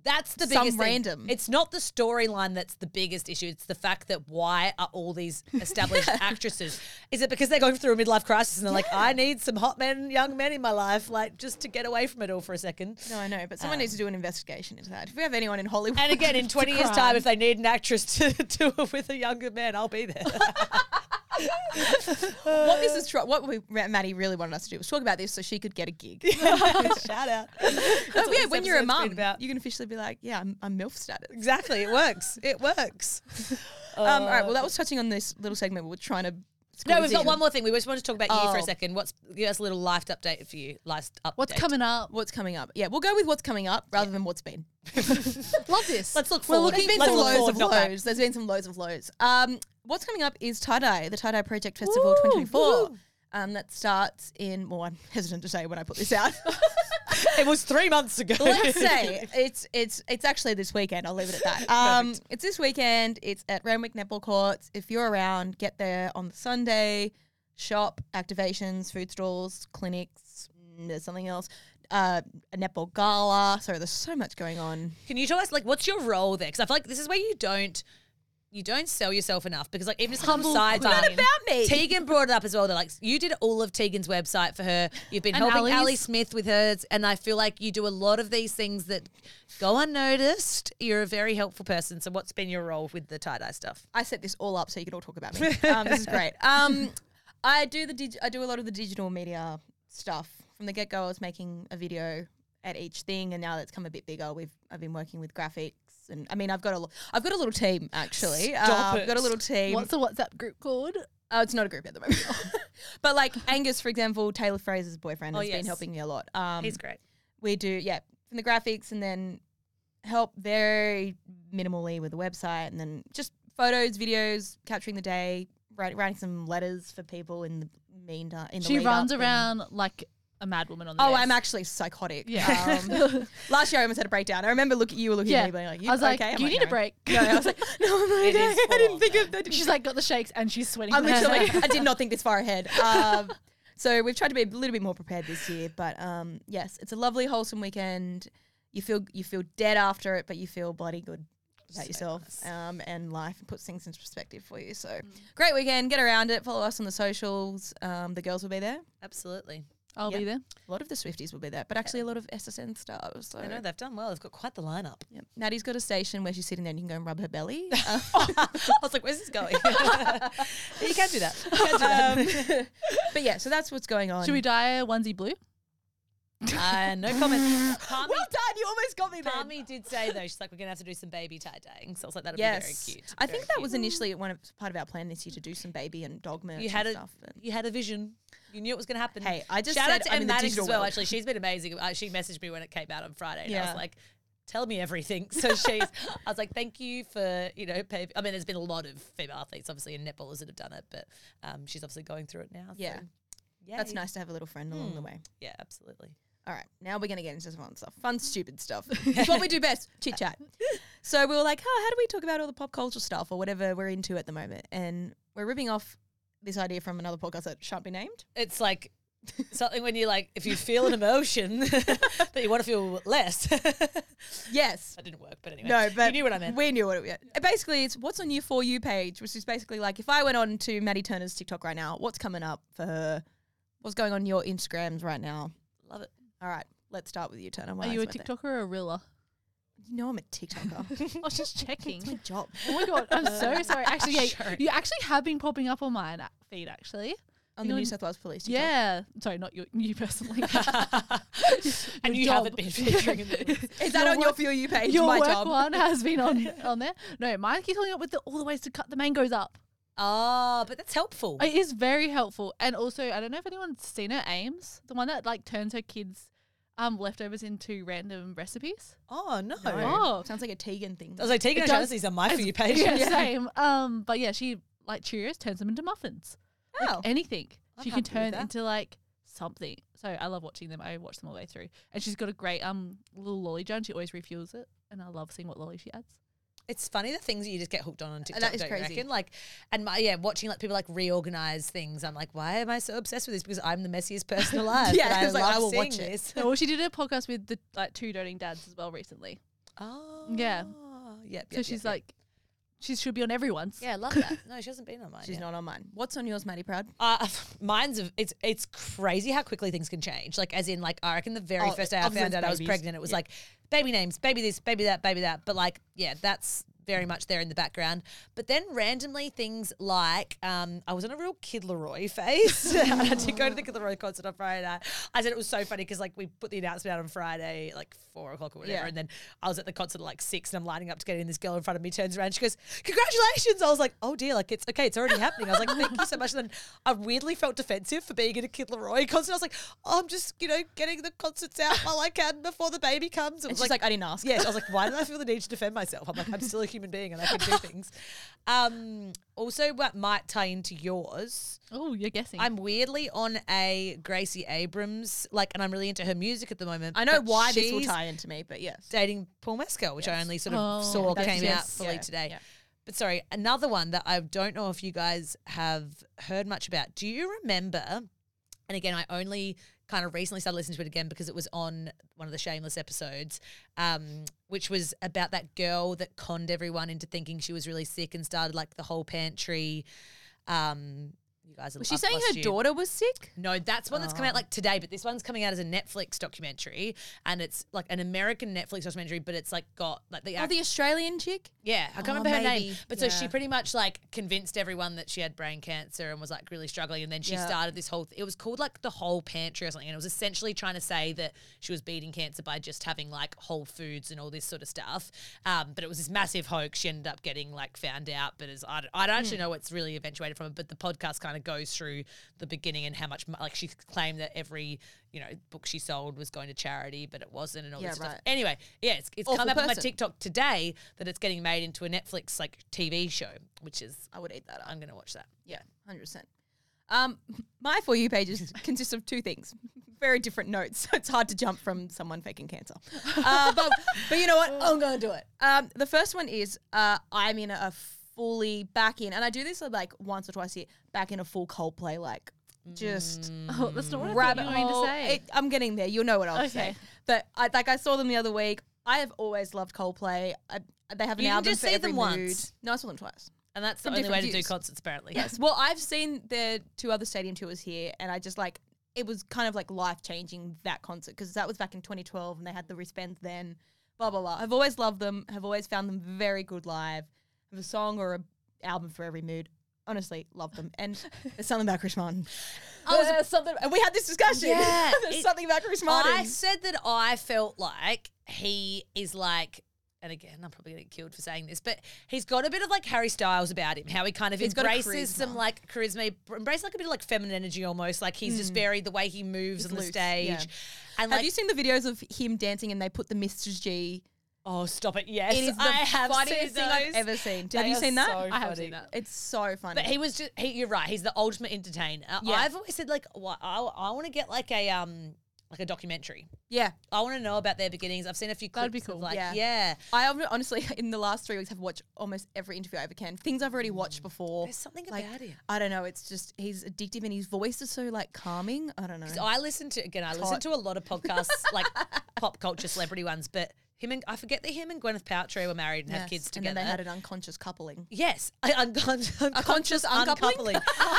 S4: That's the
S3: Some
S4: biggest thing.
S3: random.
S4: It's not the storyline that's the biggest issue. It's the fact that why are all these established actresses? Is it because they're going through a midlife crisis and they're like, I need some hot men, young men in my life, like just to get away from it all for a second?
S3: No, I know, but someone needs to do an investigation into that. If we have anyone in Hollywood,
S4: And again, in 20 years' time, if they need an actress to do it with a younger man, I'll be there.
S3: what this is, Maddie really wanted us to do was talk about this so she could get a gig.
S4: Shout out.
S3: Oh, yeah, when you're a
S4: episode's been
S3: mum,
S4: about.
S3: you can officially be like, yeah, I'm MILF status.
S4: Exactly. It works. It works.
S3: All right, well, that was touching on this little segment. We're trying to.
S4: No, we've
S3: squeeze
S4: got
S3: in.
S4: one more thing. We just want to talk about you for a
S3: Oh.
S4: second. Give us a little life update for you. Life update.
S5: What's coming up?
S3: What's coming up? Yeah, we'll go with what's coming up rather than what's been.
S5: Love this.
S4: Let's look
S3: Well,
S4: forward.
S3: there's been
S4: Let's
S3: some
S4: look
S3: loads
S4: forward,
S3: of
S4: not back.
S3: lows. There's been some loads of lows. What's coming up is Tie-Dye, the Tie-Dye Project Festival 2024. That starts in, well, I'm hesitant to say when I put this out.
S4: It was 3 months ago.
S3: Let's say it's actually this weekend. I'll leave it at that. It's this weekend. It's at Randwick Netball Courts. If you're around, get there on the Sunday. Shop, activations, food stalls, clinics. There's something else. A netball gala. Sorry, there's so much going on.
S4: Can you tell us, like, what's your role there? Because I feel like this is where you don't sell yourself enough. Because, like, even just
S5: Humble
S4: sidebar.
S5: brag.
S3: About me.
S4: Tegan brought it up as well. They're like, you did all of Tegan's website for her. You've been
S5: And
S4: helping
S5: Ali's.
S4: Ali Smith with hers. And I feel like you do a lot of these things that go unnoticed. You're a very helpful person. So what's been your role with the tie-dye stuff?
S3: I set this all up so you can all talk about me. This is great. I do a lot of the digital media stuff from the get go. I was making a video at each thing, and now that's come a bit bigger. I've been working with graphics, and I mean I've got a little team actually.
S4: Stop
S3: I've got a little team.
S5: What's the WhatsApp group called?
S3: It's not a group at the moment, but like Angus, for example, Taylor Fraser's boyfriend, has
S4: yes.
S3: been helping me a lot.
S4: He's great.
S3: We do from the graphics, and then help very minimally with the website, and then just photos, videos, capturing the day. Writing some letters for people in the meantime.
S5: She runs around like a mad woman on the
S3: Oh,
S5: desk.
S3: I'm actually psychotic.
S5: Yeah.
S3: Last year I almost had a breakdown. I remember you were looking at
S5: Yeah.
S3: me being like,
S5: I was like,
S3: okay?
S5: do you need a break?
S3: No, I was like, no, I'm okay.
S4: It is
S3: I didn't
S4: full
S3: think of that.
S5: She's like got the shakes and she's sweating.
S3: I'm literally like, I did not think this far ahead. So we've tried to be a little bit more prepared this year. But yes, it's a lovely, wholesome weekend. You feel dead after it, but you feel bloody good about yourself and life, and puts things into perspective for you. So great weekend. Get around it. Follow us on the socials. The girls will be there.
S4: Absolutely.
S5: I'll be there.
S3: A lot of the Swifties will be there, but actually a lot of SSN stars. So.
S4: I know they've done well. They've got quite the lineup.
S3: Yep. Nattie's got a station where she's sitting there and you can go and rub her belly.
S4: I was like, where's this going? You can do that. You can do that.
S3: But yeah, so that's what's going on.
S5: Should we dye a onesie blue?
S4: No comment. Palmy,
S3: Well done, you almost got me there.
S4: Palmy did say though, she's like, we're gonna have to do some baby tie-dyeing. So I was like, that'll
S3: Yes,
S4: be very cute.
S3: I think
S4: Very
S3: that
S4: cute.
S3: was initially part of our plan this year to do some baby and dog merch
S4: You had
S3: and
S4: a
S3: stuff. But
S4: you had a vision. You knew it was gonna happen.
S3: hey, I just
S4: Shout
S3: said
S4: out to
S3: I'm
S4: Em
S3: in the
S4: Maddox
S3: digital
S4: as well.
S3: world.
S4: Actually, she's been amazing. She messaged me when it came out on Friday, and I
S3: Yeah.
S4: was like, tell me everything. So I was like, thank you for pay. I mean, there's been a lot of female athletes, obviously, and netballers that have done it, but she's obviously going through it now.
S3: Yeah.
S4: So, yay.
S3: That's nice to have a little friend along the way.
S4: Yeah, absolutely.
S3: All right, now we're going to get into some fun stuff. Fun, stupid stuff. It's what we do best, chit-chat. So we were like, how do we talk about all the pop culture stuff or whatever we're into at the moment? And we're ripping off this idea from another podcast that shan't be named.
S4: It's like something when you like, if you feel an emotion that you want to feel less.
S3: Yes.
S4: That didn't work, but anyway.
S3: No, but
S4: you knew what I meant.
S3: We knew what it was. Basically, it's what's on your For You page, which is basically like if I went on to Maddie Turner's TikTok right now, what's coming up for her? What's going on your Instagrams right now?
S4: Love it.
S3: All right, let's start with you, Turner. Why
S5: Are you a
S3: is it?
S5: TikToker or a reeler?
S3: You know I'm a TikToker.
S5: I was just checking.
S3: It's my job.
S5: Oh my god, I'm so sorry. Actually, yeah,
S4: Sure.
S5: you actually have been popping up on my feed. Actually,
S3: On the
S5: You're
S3: New
S5: in-
S3: South Wales Police TikTok.
S5: yeah. Sorry, not you personally.
S4: And you
S5: job.
S4: haven't been featuring in the
S3: Is that on your For You page?
S5: Your
S3: my
S5: work
S3: job.
S5: one has been on there. No, mine keeps coming up with all the ways to cut the mangoes up.
S4: Oh, but that's helpful.
S5: It is very helpful, and also I don't know if anyone's seen her Ames, the one that like turns her kids' leftovers into random recipes.
S4: Oh, no.
S3: No.
S5: Oh.
S3: Sounds like a Tegan thing.
S4: I was like, taking
S5: It
S4: a chance these on my For You page.
S5: Yeah, same. But yeah, she like Cheerios turns them into muffins. Like
S3: Oh.
S5: anything
S4: I'm
S5: she can
S4: happy with
S5: turn
S4: that.
S5: into like something. So I love watching them. I watch them all the way through, and she's got a great little lolly jar. And she always refuels it, and I love seeing what lolly she adds.
S4: It's funny the things that you just get hooked on TikTok.
S3: That is
S4: don't
S3: crazy.
S4: You reckon? Like, and watching like people like reorganize things. I'm like, why am I so obsessed with this? Because I'm the messiest person alive.
S3: Yeah,
S4: but I
S3: it's like,
S4: love
S3: I will
S4: seeing
S3: watch it.
S4: this.
S5: No, well, she did a podcast with the like two doting dads as well recently.
S4: Oh.
S5: Yeah.
S4: Yep.
S5: So she's like, she should be on everyone's.
S4: Yeah, I love that. No, she hasn't been on mine.
S3: She's
S4: yet.
S3: not on mine. What's on yours, Maddie Proud?
S4: It's crazy how quickly things can change. Like, as in, like, I reckon the very first day I
S3: obviously
S4: found out I was
S3: babies.
S4: pregnant, it was like baby names, baby this, baby that, baby that. But like, yeah, that's very much there in the background. But then randomly things like I was on a real Kid Laroi phase. And I did go to the Kid Laroi concert on Friday night. I said it was so funny because like we put the announcement out on Friday, like 4 o'clock or whatever.
S3: Yeah.
S4: And then I was at the concert at like 6 and I'm lining up to get in. This girl in front of me turns around. She goes, "Congratulations." I was like, oh dear, like it's okay. It's already happening. I was like, thank you so much. And then I weirdly felt defensive for being at a Kid Laroi concert. I was like, oh, I'm just, getting the concerts out while I can before the baby comes. It
S3: And
S4: was
S3: she's like, I didn't ask.
S4: yeah, I was like, why did I feel the need to defend myself? I'm like, I'm still a human being and I can do things. Also, what might tie into yours,
S5: Oh, you're guessing.
S4: I'm weirdly on a Gracie Abrams, and I'm really into her music at the moment.
S3: I know
S4: but
S3: why this will
S4: she's
S3: tie into me, but yes.
S4: dating Paul Mescal, which I only sort of
S5: Oh,
S4: saw
S5: that's-
S4: came out
S5: yes.
S4: fully
S3: Yeah,
S4: today.
S3: yeah.
S4: But sorry, another one that I don't know if you guys have heard much about. Do you remember, and again, I only kind of recently started listening to it again because it was on one of the Shameless episodes, which was about that girl that conned everyone into thinking she was really sick and started like the whole pantry. You guys,
S3: Was she saying her daughter was sick?
S4: No, that's one that's come out like today, but this one's coming out as a Netflix documentary, and it's like an American Netflix documentary, but it's like got like the
S3: Oh, the Australian chick?
S4: yeah, I can't
S3: Oh,
S4: remember her name.
S3: maybe.
S4: But so
S3: Yeah.
S4: she pretty much like convinced everyone that she had brain cancer and was like really struggling. And then she
S3: Yeah.
S4: started this whole, it was called like the Whole Pantry or something. And it was essentially trying to say that she was beating cancer by just having like whole foods and all this sort of stuff. But it was this massive hoax. She ended up getting like found out. But I don't actually know what's really eventuated from it. But the podcast kind of goes through the beginning and how much, like she claimed that every, book she sold was going to charity, but it wasn't and all
S3: Yeah,
S4: this stuff.
S3: right.
S4: Anyway, yeah, it's
S3: Awful
S4: come up on my
S3: person.
S4: TikTok today that it's getting made into a Netflix like TV show, which is
S3: I would eat that up.
S4: I'm going to watch that.
S3: Yeah, 100%. My For You pages consist of two things. Very different notes. So it's hard to jump from someone faking cancer. But you know what? I'm going to do it. The first one is I'm in a fully back in, and I do this like once or twice a year, back in a full Coldplay, like just
S5: oh, that's not what I thought
S3: rabbit
S5: you were going to
S3: hole.
S5: say.
S3: I'm getting there. You'll know what I'll
S5: Okay.
S3: say. But I saw them the other week. I have always loved Coldplay. They have an
S4: You can
S3: album
S4: just
S3: for
S4: see
S3: every
S4: them
S3: mood.
S4: once.
S3: No, I saw them twice.
S4: And that's the
S3: From
S4: only way
S3: different
S4: to do
S3: views.
S4: concerts, apparently.
S3: Yes. Well, I've seen their 2 other stadium tours here, and I just like it was kind of like life changing, that concert, because that was back in 2012, and they had the wristbands then. Blah blah blah. I've always loved them. Have always found them very good live. Have a song or a album for every mood. Honestly, love them. And there's something about Chris Martin. There's something, and we had this discussion.
S4: Yeah,
S3: there's something about Chris Martin.
S4: I said that I felt like he is like, and again, I'm probably going to get killed for saying this, but he's got a bit of like Harry Styles about him, how he kind of
S3: He's got a
S4: embraces some
S3: charisma.
S4: like charisma, embraces like a bit of like feminine energy almost. Like he's just very, the way he moves
S3: He's
S4: on the
S3: loose,
S4: stage.
S3: yeah.
S4: And
S3: have
S4: like,
S3: you seen the videos of him dancing and they put the Mr. G?
S4: oh, stop it. Yes,
S3: It is the
S4: I have
S3: funniest
S4: seen
S3: thing I've
S4: those.
S3: ever seen.
S4: They
S3: Have you
S4: are
S3: seen that?
S4: so
S5: I have
S4: funny.
S5: seen that.
S3: It's so funny.
S4: But he was just, you're right. He's the ultimate entertainer.
S3: Yeah.
S4: I've always said like, I want to get like a documentary.
S3: yeah.
S4: I want to know about their beginnings. I've seen a few clips
S5: That'd be cool.
S4: of like,
S3: Yeah.
S4: yeah.
S3: I honestly, in the last 3 weeks, have watched almost every interview I ever can. Things I've already watched before.
S4: There's something
S3: Like,
S4: about him.
S3: I don't know. It's just he's addictive and his voice is so like calming. I don't know.
S4: So I listen to a lot of podcasts, like pop culture celebrity ones, but I forget that him and Gwyneth Paltrow were married and had
S3: Yes,
S4: kids
S3: and
S4: together.
S3: then they had an unconscious coupling.
S4: Yes, unconscious
S3: uncoupling?
S4: uncoupling.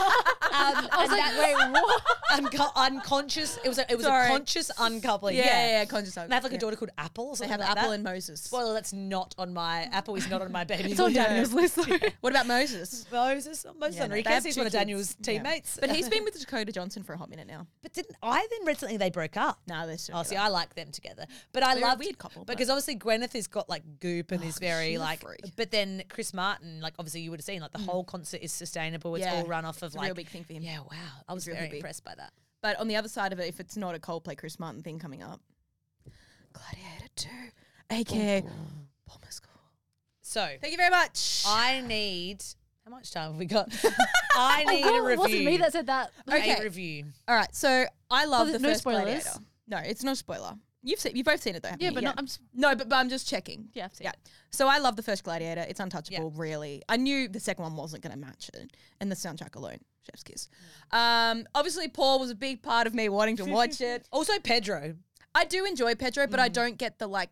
S4: Unconscious. It was a
S3: Sorry.
S4: conscious uncoupling.
S3: Yeah, conscious.
S4: And they have like a daughter called Apple. Or
S3: They
S4: something
S3: have
S4: like
S3: Apple
S4: that.
S3: and Moses.
S4: Spoiler: that's not on my Apple. Is not on my baby.
S5: It's on Daniel's list though.
S3: What about Moses?
S4: Moses
S3: Yeah, no,
S4: Enriquez.
S3: they have
S4: He's
S3: 2
S4: one of
S3: kids.
S4: Daniel's
S3: Yeah.
S4: teammates.
S3: But he's been with Dakota Johnson for a hot minute now.
S4: But didn't I then read something they broke up?
S3: No, they're still
S4: Oh, see,
S3: together.
S4: I like them together. But I
S3: They're a
S4: love
S3: weird couple, but-
S4: because obviously Gwyneth has got like goop and is very
S3: she's a
S4: like.
S3: freak.
S4: But then Chris Martin, like obviously you would have seen like the whole concert is sustainable. It's
S3: Yeah.
S4: all run off of
S3: It's a
S4: like
S3: real big thing for him.
S4: Yeah, wow. I was
S3: real
S4: very
S3: big.
S4: impressed by that.
S3: But on the other side of it, if it's not a Coldplay Chris Martin thing coming up, Gladiator 2, aka Paul Mescal.
S4: So
S3: Thank you very much.
S4: I need. How much time have we got? I need a
S5: Oh,
S4: review.
S5: it wasn't me that said that.
S3: Okay.
S4: A review.
S3: All right, so I love the
S5: there's no
S3: first
S5: spoilers?
S3: Gladiator. No, it's no spoiler. You've both seen it though. haven't
S5: Yeah,
S3: you?
S5: but not, I'm s-
S3: No, but I'm just checking.
S5: yeah, I've seen
S3: Yeah.
S5: it.
S3: So I love the first Gladiator. It's untouchable, really. I knew the second one wasn't going to match it, and the soundtrack alone, chef's kiss. Obviously, Paul was a big part of me wanting to watch it.
S4: Also Pedro.
S3: I do enjoy Pedro, but I don't get the like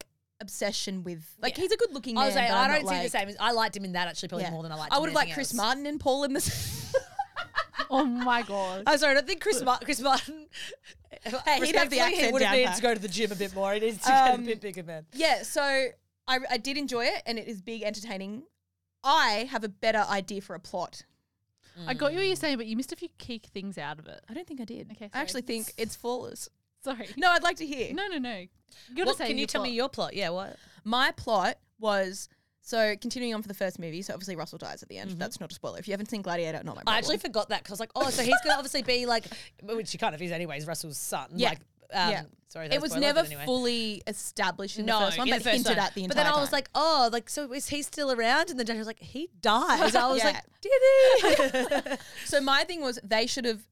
S3: obsession with like
S4: Yeah.
S3: he's a good looking man.
S4: I was like,
S3: but
S4: I
S3: I'm
S4: don't
S3: not,
S4: see
S3: like,
S4: the same. I liked him in that actually probably more than I liked.
S3: I
S4: him
S3: would
S4: in
S3: have liked
S4: anything
S3: Chris
S4: else.
S3: Martin and Paul in this.
S5: Oh my god.
S4: I'm sorry, I don't think Chris Martin.
S3: Hey, he'd have the
S4: respectfully,
S3: accent
S4: He would have
S3: down
S4: needed
S3: pat.
S4: to go to the gym a bit more. He needs to get a
S3: Um,
S4: bit bigger, man.
S3: Yeah, so I did enjoy it, and it is big, entertaining. I have a better idea for a plot.
S5: I got you what you're saying, but you missed a few key things out of it.
S3: I don't think I did.
S5: Okay,
S3: I actually
S5: sorry.
S3: think it's flawless.
S5: Sorry.
S3: No, I'd like to hear.
S5: No. You gotta
S4: What,
S5: say
S4: can you
S5: your
S4: tell me
S5: plot.
S4: your plot? Yeah, what?
S3: My plot was so continuing on for the first movie. So obviously Russell dies at the end. That's not a spoiler. If you haven't seen Gladiator, not my problem.
S4: I actually forgot that because I was like, oh, so he's going to obviously be like, which he kind of is anyways, Russell's son.
S3: Yeah.
S4: Like,
S3: Yeah.
S4: Sorry,
S3: it was never fully established in the first one,
S4: in
S3: but
S4: the first
S3: hinted
S4: one.
S3: at the
S4: But
S3: entire
S4: then I
S3: time.
S4: was like, oh, like, so is he still around? And then Daniel was like, he dies. I was
S3: Yeah.
S4: like, did he?
S3: So my thing was they should have.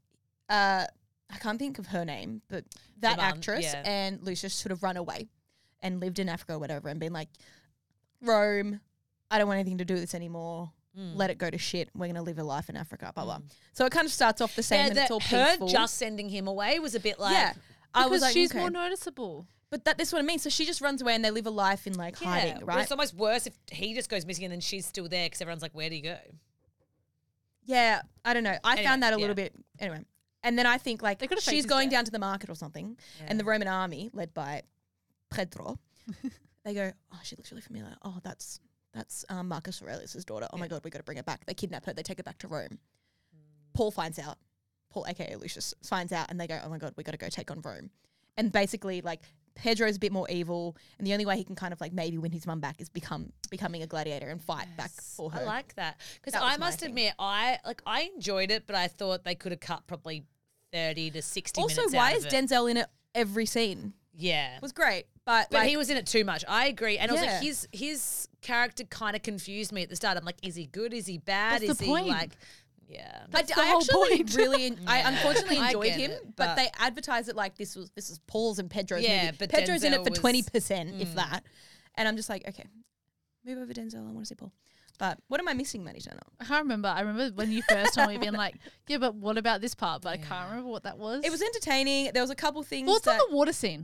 S3: I can't think of her name, but that
S4: The mum,
S3: actress
S4: yeah.
S3: and Lucius should have run away and lived in Africa or whatever and been like, Rome, I don't want anything to do with this anymore. Let it go to shit. We're going to live a life in Africa, blah, blah. So it kind of starts off the same and it's all
S4: her
S3: peaceful.
S4: just sending him away was a bit like,
S3: yeah. I was
S5: Because
S3: like,
S5: she's
S3: okay.
S5: more noticeable.
S3: But that's what I mean. So she just runs away and they live a life in like hiding,
S4: but
S3: right?
S4: It's almost worse if he just goes missing and then she's still there because everyone's like, where do you go?
S3: Yeah, I don't know. I
S4: Anyway,
S3: found that a
S4: yeah.
S3: little bit anyway. And then I think like
S5: They could've faked
S3: she's
S5: his
S3: going
S5: death.
S3: down to the market or something, and the Roman army led by Pedro, they go, oh, she looks really familiar. Oh, that's Marcus Aurelius's daughter. Oh my god, we got to bring her back. They kidnap her. They take her back to Rome. Paul finds out. Paul, aka Lucius, finds out, and they go, oh my god, we got to go take on Rome. And basically, like Pedro's a bit more evil, and the only way he can kind of like maybe win his mum back is becoming a gladiator and fight back for her.
S4: I like that because
S3: That was
S4: I
S3: my
S4: must
S3: thing.
S4: admit, I enjoyed it, but I thought they could have cut probably 30 to 60
S3: also,
S4: minutes.
S3: why
S4: out
S3: is
S4: of it.
S3: Denzel in it every scene?
S4: Yeah,
S3: It was great, but
S4: but
S3: like,
S4: he was in it too much. I agree, and also
S3: Yeah.
S4: his character kind of confused me at the start. I'm like, is he good? Is he bad?
S5: That's
S4: is
S5: the
S4: he
S5: point.
S4: like? Yeah,
S3: I,
S5: the
S3: I
S5: whole
S3: actually
S5: point.
S3: really, I
S4: Yeah.
S3: unfortunately
S4: I
S3: enjoyed
S4: get
S3: him,
S4: it,
S3: but
S4: but-
S3: they advertised it like this is Paul's and Pedro's
S4: Yeah,
S3: movie.
S4: but
S3: Pedro's in it
S4: Denzel
S3: for
S4: was-
S3: 20%, if that. And I'm just like, okay, move over Denzel. I want to see Paul. But what am I missing, Maddie Turner?
S5: I can't remember. I remember when you first told me being like, yeah, but what about this part? But I can't remember what that was.
S3: It was entertaining. There was a couple things
S5: What's on
S3: that.
S5: the water scene?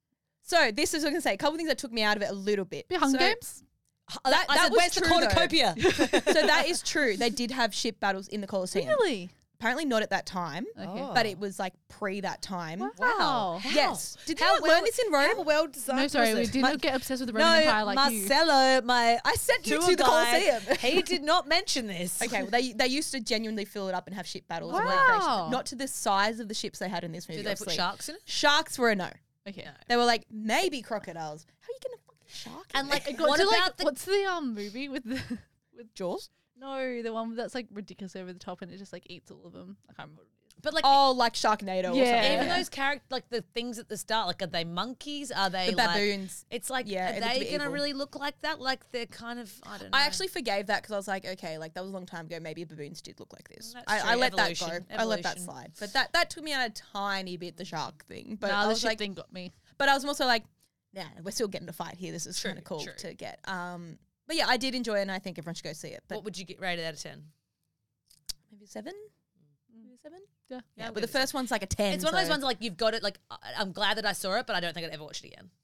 S3: So this is what I was going to say. A couple things that took me out of it a little bit.
S5: The Hunger
S3: So
S5: Games?
S3: That,
S4: I
S3: that
S4: said,
S3: was
S4: where's the
S3: true, though.
S4: cornucopia?
S3: So that is true. They did have ship battles in the Colosseum.
S5: Really?
S3: Apparently not at that time,
S5: Okay.
S3: but it was like pre that time.
S5: Wow.
S4: How?
S3: Yes. Did you
S4: How
S3: not learn this in Rome?
S4: How well designed?
S5: No, sorry,
S4: was
S5: we
S4: it?
S5: did
S4: My-
S5: not get obsessed with the Roman Empire like you.
S4: Marcelo, my
S3: I sent you
S4: tour
S3: to the
S4: guide,
S3: Colosseum.
S4: he did not mention this.
S3: Okay, well, they used to genuinely fill it up and have ship battles. and
S5: Wow.
S3: recreation. Not to the size of the ships they had in this movie.
S4: Did they put
S3: obviously.
S4: sharks in it?
S3: Sharks were a no.
S5: Okay.
S3: They were like, maybe crocodiles. How are you going to fucking shark? in
S4: And like,
S3: there?
S5: Got
S4: what
S5: to, like,
S4: about the?
S5: what's the movie with the
S3: Jaws?
S5: no, the one that's like ridiculous over the top and it just like eats all of them. I can't remember what it is.
S4: But like,
S3: Oh, like Sharknado or
S5: Yeah.
S3: something.
S4: even those characters, like the things at the start, like are they monkeys? Are they
S3: The
S4: like?
S3: baboons.
S4: It's like,
S3: Yeah, it
S4: are
S3: looked a
S4: they
S3: bit
S4: gonna
S3: evil.
S4: really look like that? Like they're kind of, I don't know.
S3: I actually forgave that because I was like, okay, like that was a long time ago. Maybe baboons did look like this.
S4: That's
S3: I
S4: true.
S3: let that go.
S4: Evolution.
S3: I let that
S4: Evolution.
S3: slide. But that took me out a tiny bit, the shark thing. But
S5: Nah,
S3: I
S5: the
S3: was
S5: ship
S3: like,
S5: thing got me.
S3: but I was also like, nah, we're still getting to fight here. This is
S4: True,
S3: kind of cool
S4: true.
S3: to get. But yeah, I did enjoy it, and I think everyone should go see it. But
S4: what would you get rated out of 10?
S3: maybe 7. Maybe 7.
S5: Yeah.
S3: Yeah,
S4: I'll
S3: but
S4: give
S3: the
S4: it a
S3: first one's like a 10.
S4: It's one of those
S3: so-
S4: ones like you've got it. Like I'm glad that I saw it, but I don't think I'd ever watch it again.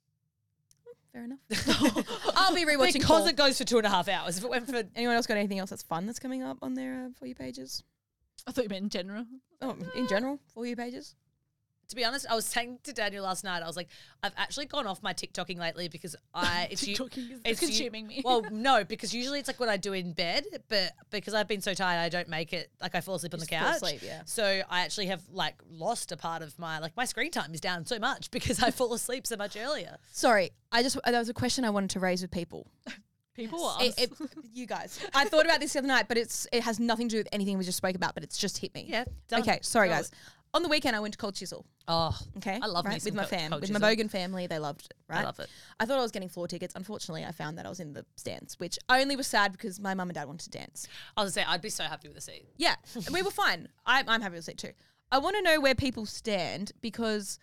S3: Fair enough. I'll be rewatching
S4: because
S3: Paul.
S4: it goes for 2.5 hours. If it went for
S3: Anyone else got anything else that's fun that's coming up on their For You pages?
S5: I thought you meant in general.
S3: Oh, in general, For You pages?
S4: To be honest, I was saying to Daniel last night, I was like, I've actually gone off my TikToking lately because it's
S5: It's consuming me.
S4: Well, no, because usually it's like what I do in bed, but because I've been so tired, I don't make it. Like I fall asleep on the
S3: Just fall
S4: couch.
S3: asleep, yeah.
S4: So I actually have like lost a part of my screen time is down so much because I fall asleep so much earlier.
S3: Sorry, there was a question I wanted to raise with people.
S5: People or us?
S3: You guys. I thought about this the other night, but it has nothing to do with anything we just spoke about, but it's just hit me.
S4: Yeah. done.
S3: Okay, sorry
S4: Go.
S3: guys. On the weekend, I went to Cold Chisel.
S4: Oh,
S3: Okay,
S4: I love me
S3: right?
S4: some
S3: with my
S4: Cold
S3: with my
S4: Chisel.
S3: Bogan family. They loved it. Right,
S4: I love it.
S3: I thought I was getting floor tickets. Unfortunately, I found that I was in the stands, which only was sad because my mum and dad wanted to dance.
S4: I was gonna say I'd be so happy with the seat.
S3: Yeah, we were fine. I'm happy with it too. I want to know where people stand because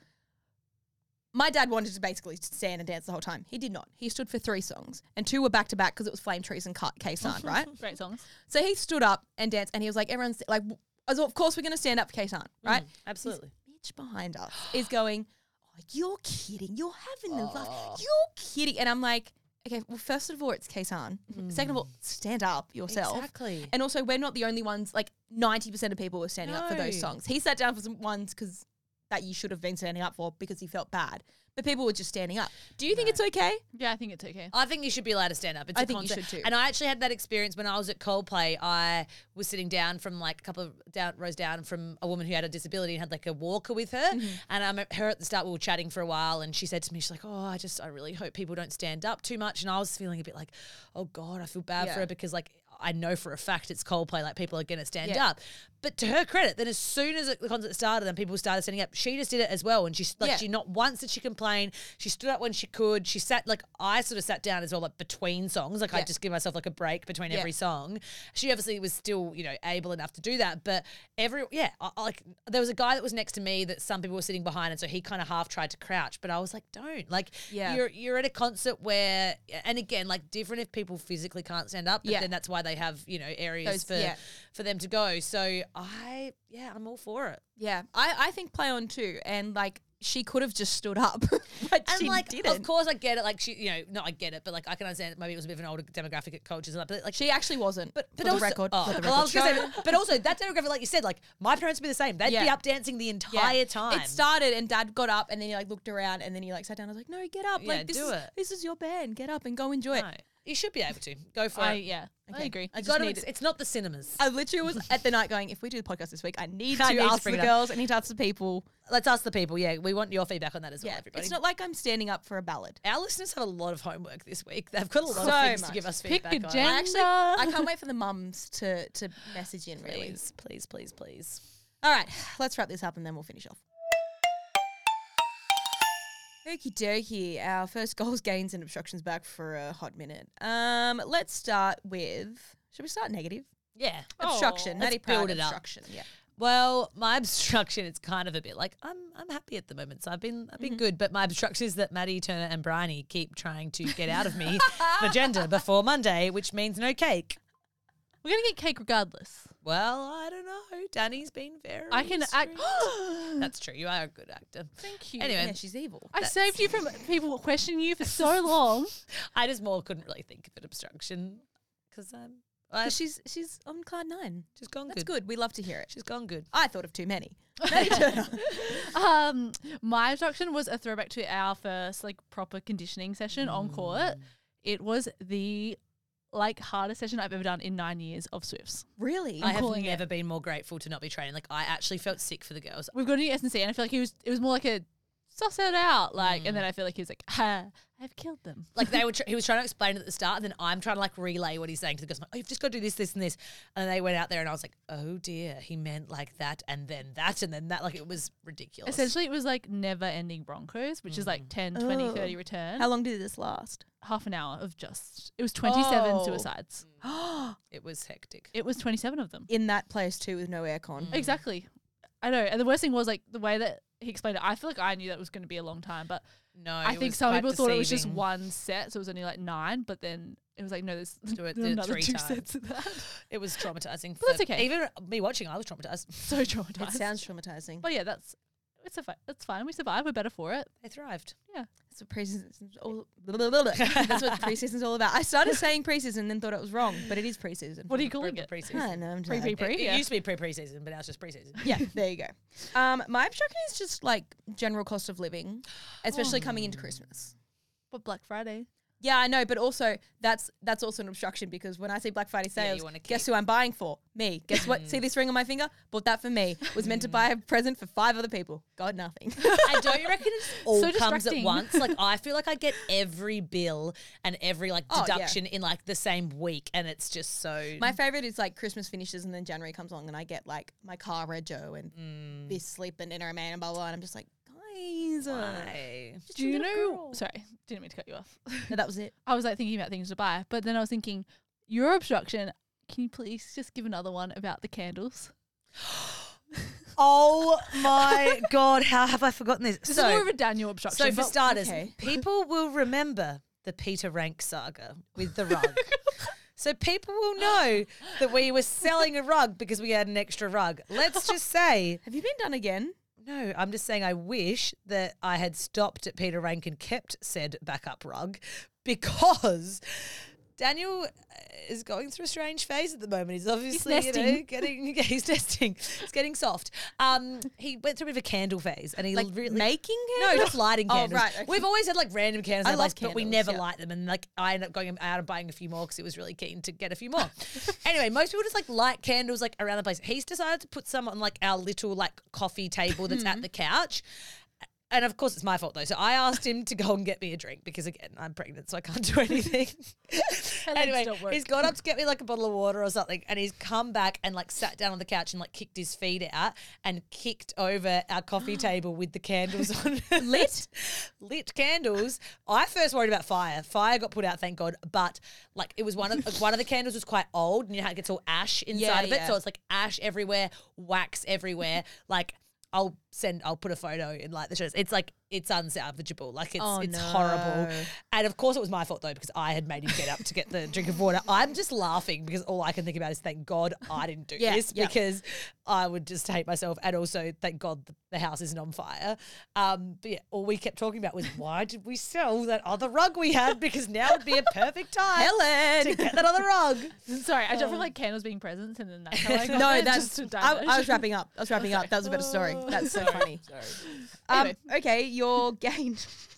S3: my dad wanted to basically stand and dance the whole time. He did not. He stood for 3 songs and 2 were back to back because it was Flame Trees and Kaysan, right?
S5: Great songs.
S3: So he stood up and danced and he was like, everyone's like, of course we're going to stand up for Kaysan, right?
S4: Absolutely.
S3: Mitch behind us is going, oh, like, you're kidding. You're having the laugh. You're kidding. And I'm like, okay, well, first of all, it's Kaysan. Second of all, stand up yourself.
S4: Exactly.
S3: And also, we're not the only ones. Like 90% of people were standing up for those
S4: No.
S3: songs. He sat down for some ones because that you should have been standing up for because he felt bad. But people were just standing up. Do you think it's okay?
S5: Yeah, I think it's okay.
S4: I think you should be allowed to stand up. It's
S3: I
S4: a
S3: think you
S4: concert.
S3: should too.
S4: And I actually had that experience when I was at Coldplay. I was sitting down from like a couple of rows down from a woman who had a disability and had like a walker with her. And her at the start, we were chatting for a while, and she said to me, she's like, "Oh, I really hope people don't stand up too much." And I was feeling a bit like, "Oh God, I feel bad for
S3: Yeah.
S4: her," because like I know for a fact it's Coldplay, like people are going to stand
S3: Yeah.
S4: up. But to her credit, then as soon as the concert started and people started standing up, she just did it as well. And she not once did she complain. She stood up when she could. She sat, like, I sort of sat down as well, like between songs. Like I just give myself like a break between every song. She obviously was still, able enough to do that. But like there was a guy that was next to me that some people were sitting behind, and so he kind of half tried to crouch. But I was like, don't. Like you're at a concert where, and again, like different if people physically can't stand up, but then that's why they have, areas for them to go. So I'm all for it.
S3: Yeah, I think play on too. And like, she could have just stood up, but
S4: And
S3: she
S4: like,
S3: didn't.
S4: of course I get it. Like she, not I get it, but like I can understand that maybe it was a bit of an older demographic at coaches and that. But like
S3: She actually wasn't.
S4: But
S3: for the
S4: also,
S3: record.
S4: oh,
S3: for the
S4: well, I was
S3: record.
S4: gonna say, but also that demographic, like you said, like my parents would be the same. They'd be up dancing the entire time.
S3: It started and Dad got up and then he like looked around and then he like sat down. I was like, no, get up.
S4: Yeah,
S3: Like this
S4: do
S3: is,
S4: it.
S3: This is your band. Get up and go enjoy it.
S4: No, you should be able to go for
S5: I
S4: it.
S5: I agree.
S3: I
S4: You
S3: just
S4: gotta-
S3: need
S4: it's not the cinemas.
S3: I literally was at the night going, if we do the podcast this week, I need to
S4: I need to
S3: ask
S4: bring
S3: the
S4: it up.
S3: girls. I need to ask the people.
S4: Let's ask the people. Yeah, we want your feedback on that as well,
S3: Yeah,
S4: everybody.
S3: it's not like I'm standing up for a ballad.
S4: Our listeners have a lot of homework this week. They've got a lot
S3: So
S4: of things to
S3: much.
S4: give us
S5: Pick
S4: feedback
S5: a
S4: on.
S5: gender.
S3: I can't wait for the mums to message in, really.
S4: Please.
S3: All right, let's wrap this up and then we'll finish off. Okie dokie, our first goals, gains, and obstructions back for a hot minute. Let's start with, should we start negative?
S4: Yeah.
S3: Obstruction.
S4: Let's
S3: Maddie Proud,
S4: build it up.
S3: obstruction. Yeah.
S4: Well, my obstruction is kind of a bit like I'm happy at the moment, so I've been good. But my obstruction is that Maddie, Turner, and Bryony keep trying to get out of me the gender before Monday, which means no cake.
S5: We're gonna get cake regardless.
S4: Well, I don't know. Danny's been very.
S5: I can act.
S4: That's true. You are a good actor.
S5: Thank you.
S4: Anyway,
S3: Yeah, she's evil.
S5: I saved you from people questioning you for so long.
S4: I just more couldn't really think of an obstruction because
S3: Because she's on cloud 9.
S4: she's gone
S3: That's
S4: good.
S3: good. We love to hear it.
S4: She's gone good.
S3: I thought of too many. Maddie Turner.
S5: My obstruction was a throwback to our first like proper conditioning session on court. It was the hardest session I've ever done in 9 years of Swifts.
S3: Really?
S4: I have
S5: calling
S4: never been more grateful to not be training. Like I actually felt sick for the girls.
S5: We've got a new S&C and I feel like it was more like a suss it out, and then I feel like he was like, I've killed them.
S4: Like he was trying to explain it at the start, and then I'm trying to like relay what he's saying to the girls. I'm like, oh, you've just got to do this, this, and this. And they went out there, and I was like, oh dear, he meant like that, and then that, and then that. Like it was ridiculous.
S5: Essentially, it was like never-ending Broncos, which is like 10, 20,
S3: Oh.
S5: 30 return.
S3: How long did this last?
S5: Half an hour of it was 27
S3: Oh.
S5: suicides.
S4: It was hectic.
S5: It was 27 of them.
S3: In that place too with no aircon.
S5: Exactly. I know. And the worst thing was like the way that he explained it. I feel like I knew that was going to be a long time, but
S4: No,
S5: I
S4: it
S5: think
S4: was
S5: some
S4: quite
S5: people thought it was just
S4: deceiving.
S5: one set, so it was only like 9. But then it was like, no, there's
S4: Do it
S5: another
S4: 3
S5: 2
S4: times.
S5: sets of that.
S4: It was traumatizing.
S5: But that's
S4: for-
S5: okay.
S4: Even me watching, I was traumatized.
S5: So traumatized.
S3: It sounds traumatizing.
S5: But yeah, it's fine. We survived. We're better for it.
S4: They thrived.
S5: Yeah.
S3: That's what preseason's all. That's what preseason's all about. I started saying preseason and then thought it was wrong, but it is preseason.
S5: What are you calling it?
S4: Pre-season.
S3: I know. I'm
S5: Pre.
S4: It
S5: Yeah.
S4: used to be pre-season, but now it's just pre-season.
S3: Yeah, there you go. My obstruction is just like general cost of living, especially coming into Christmas.
S5: But Black Friday.
S3: Yeah, I know, but also that's also an obstruction because when I see Black Friday
S4: Yeah, you
S3: sales,
S4: wanna
S3: guess
S4: keep-
S3: who I'm buying for? Me. Guess what? See this ring on my finger? Bought that for me. Was meant to buy a present for 5 other people. Got nothing.
S4: And don't you reckon it all
S5: So
S4: comes at
S5: distracting.
S4: once? Like I feel like I get every bill and every like
S3: Oh, yeah.
S4: deduction in like the same week, and it's just so.
S3: My favorite is like Christmas finishes and then January comes along and I get like my car rego and this sleep and dinner man and blah, blah, and I'm just like, guys.
S4: Why?
S3: just
S5: Do
S3: a
S5: you
S3: little
S5: know?
S3: girl.
S5: Sorry, didn't mean to cut you off.
S3: No, that was it.
S5: I was like thinking about things to buy, but then I was thinking, your obstruction. Can you please just give another one about the candles?
S4: Oh my God, how have I forgotten this?
S5: This is more of a Daniel obstruction.
S4: So for
S5: but-
S4: starters,
S3: okay.
S4: people will remember the Peter Rank saga with the rug. So people will know that we were selling a rug because we had an extra rug. Let's just say,
S3: Have you been done again?
S4: No, I'm just saying I wish that I had stopped at Peter Rank and kept said backup rug because Daniel is going through a strange phase at the moment. He's obviously, he's nesting. He's getting soft. He went through a bit of a candle phase and he
S3: Like
S4: really
S3: making
S4: No,
S3: candles?
S4: just lighting candles.
S3: Oh, right. Okay.
S4: We've always had like random candles,
S3: I
S4: in our
S3: love
S4: lives, but we
S3: candles,
S4: never
S3: yeah.
S4: light them. And like I ended up going out and buying a few more because he was really keen to get a few more. Anyway, most people just like light candles like around the place. He's decided to put some on like our little like coffee table that's at the couch. And of course, it's my fault though. So I asked him to go and get me a drink because again, I'm pregnant, so I can't do anything. Anyway,
S5: don't work.
S4: he's gone up to get me like a bottle of water or something, and he's come back and like sat down on the couch and like kicked his feet out and kicked over our coffee table with the candles on. Lit candles. I first worried about fire. Fire got put out, thank God. But like it was one of the candles was quite old, and you know how it gets all ash inside of it,
S3: yeah.
S4: so it's like ash everywhere, wax everywhere, like. I'll put a photo in like the shows. It's like, it's unsalvageable. Like it's horrible. And of course it was my fault though, because I had made him get up to get the drink of water. I'm just laughing because all I can think about is thank God I didn't do this because I would just hate myself. And also thank God the house isn't on fire. But yeah, all we kept talking about was why did we sell that other rug we had? Because now would be a perfect time to get that other rug.
S5: Sorry, I jumped from like candles being presents and then that's how I got
S3: No,
S5: there,
S3: that's.
S5: just to
S3: I
S5: diverge.
S3: was wrapping up. That was a better story. That's so funny.
S5: Anyway.
S3: Okay, your gain.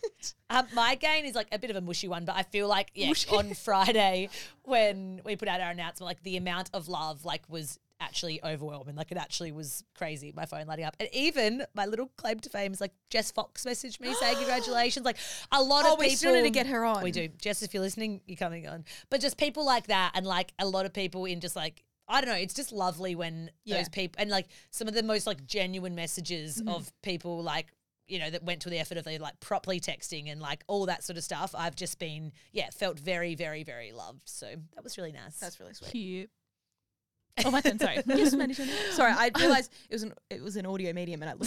S4: My gain is like a bit of a mushy one, but I feel like on Friday when we put out our announcement, like the amount of love like was actually overwhelming. Like it actually was crazy. My phone lighting up, and even my little claim to fame is like Jess Fox messaged me saying congratulations. Like a lot of people.
S3: We still need to get her on.
S4: We do. Jess, if you're listening, you're coming on. But just people like that, and like a lot of people in just like. I don't know. It's just lovely when those people and like some of the most like genuine messages of people like, you know, that went to the effort of like properly texting and like all that sort of stuff. I've just been, felt very, very, very loved. So that was really nice.
S3: That's really sweet.
S5: Cute. Oh, my turn, sorry.
S3: Yes, sorry, I realised it was an audio medium and I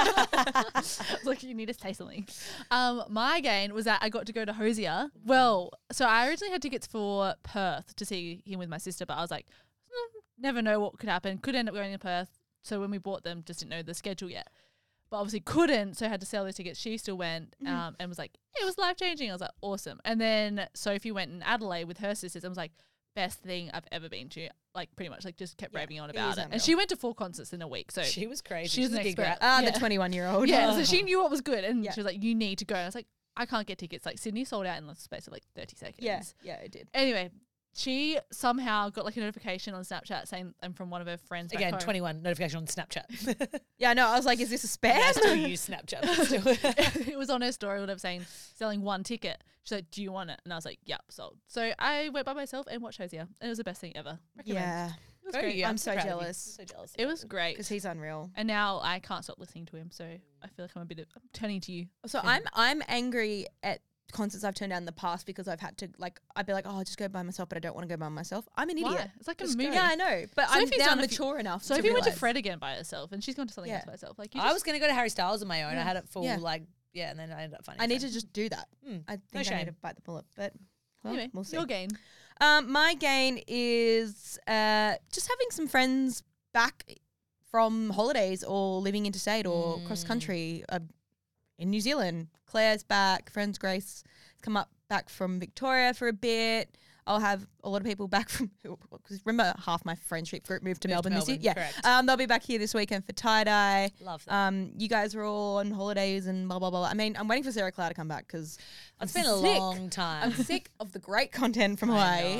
S3: looked.
S5: Look, you need to say something. My gain was that I got to go to Hosier. Well, so I originally had tickets for Perth to see him with my sister, but I was like, never know what could happen. Could end up going to Perth. So when we bought them, just didn't know the schedule yet. But obviously couldn't, so I had to sell the tickets. She still went and was like, it was life-changing. I was like, awesome. And then Sophie went in Adelaide with her sisters and was like, best thing I've ever been to. Like pretty much like just kept raving on about it. And she went to 4 concerts in a week. So
S4: she was crazy.
S5: She was an
S4: big
S5: expert.
S4: rat.
S3: The 21-year-old.
S5: Yeah, so she knew what was good. And she was like, you need to go. And I was like, I can't get tickets. Like Sydney sold out in the space of like 30 seconds.
S3: Yeah, it did.
S5: Anyway, she somehow got like a notification on Snapchat saying, and from one of her friends.
S4: Again,
S5: back home.
S4: 21 notification on Snapchat.
S3: Yeah, no, I was like, is this a spam?
S4: I still use Snapchat. But still.
S5: It was on her story, whatever, saying selling 1 ticket. She's like, do you want it? And I was like, yep, sold. So I went by myself and watched Hosier. And it was the best thing ever. Recommend.
S3: Yeah.
S5: It was great.
S3: I'm so
S4: proud of you.
S3: jealous.
S4: I'm so jealous.
S5: It was great.
S3: Because he's unreal.
S5: And now I can't stop listening to him. So I feel like I'm turning to you.
S3: So I'm angry at concerts I've turned down in the past because I've had to I'd be like, oh, I'll just go by myself, but I don't want to go by myself. I'm an idiot.
S5: Why? It's like a
S3: Just
S5: movie.
S3: go. Yeah, I know, but
S5: Sophie's
S3: I'm now
S5: done a
S3: mature enough.
S5: So
S3: to
S5: if you went to
S3: realise.
S5: Fred again by herself, and she's gone to something else by herself, like you
S4: I was going to go to Harry Styles on my own. I had it full
S3: Yeah.
S4: and then I ended up finding
S3: I need to just do that. I think I
S4: shame.
S3: need to bite the bullet, but well,
S5: anyway,
S3: we'll see.
S5: your gain.
S3: My gain is just having some friends back from holidays or living interstate or cross country in New Zealand. Claire's back, friends Grace has come back from Victoria for a bit. I'll have a lot of people back from, because remember half my friendship group moved to Melbourne this year. Yeah,
S4: correct.
S3: they'll be back here this weekend for tie-dye.
S4: Love that.
S3: You guys are all on holidays and blah, blah, blah. I mean, I'm waiting for Sarah Cloud to come back because
S4: It's been a long time.
S3: I'm sick of the great content from Hawaii.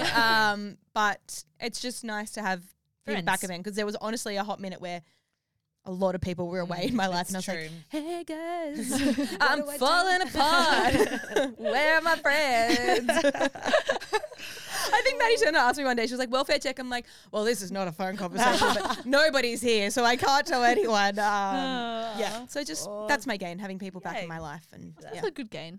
S3: But it's just nice to have people
S4: Friends.
S3: back again because there was honestly a hot minute where a lot of people were away in my life and I was
S4: true.
S3: like, hey guys, I'm falling apart. Where are my friends? I think Maddie Turner asked me one day, she was like, welfare check. I'm like, well, this is not a phone conversation, but nobody's here, so I can't tell anyone. Yeah, so just that's my gain, having people back in my life. And
S5: That's a good gain.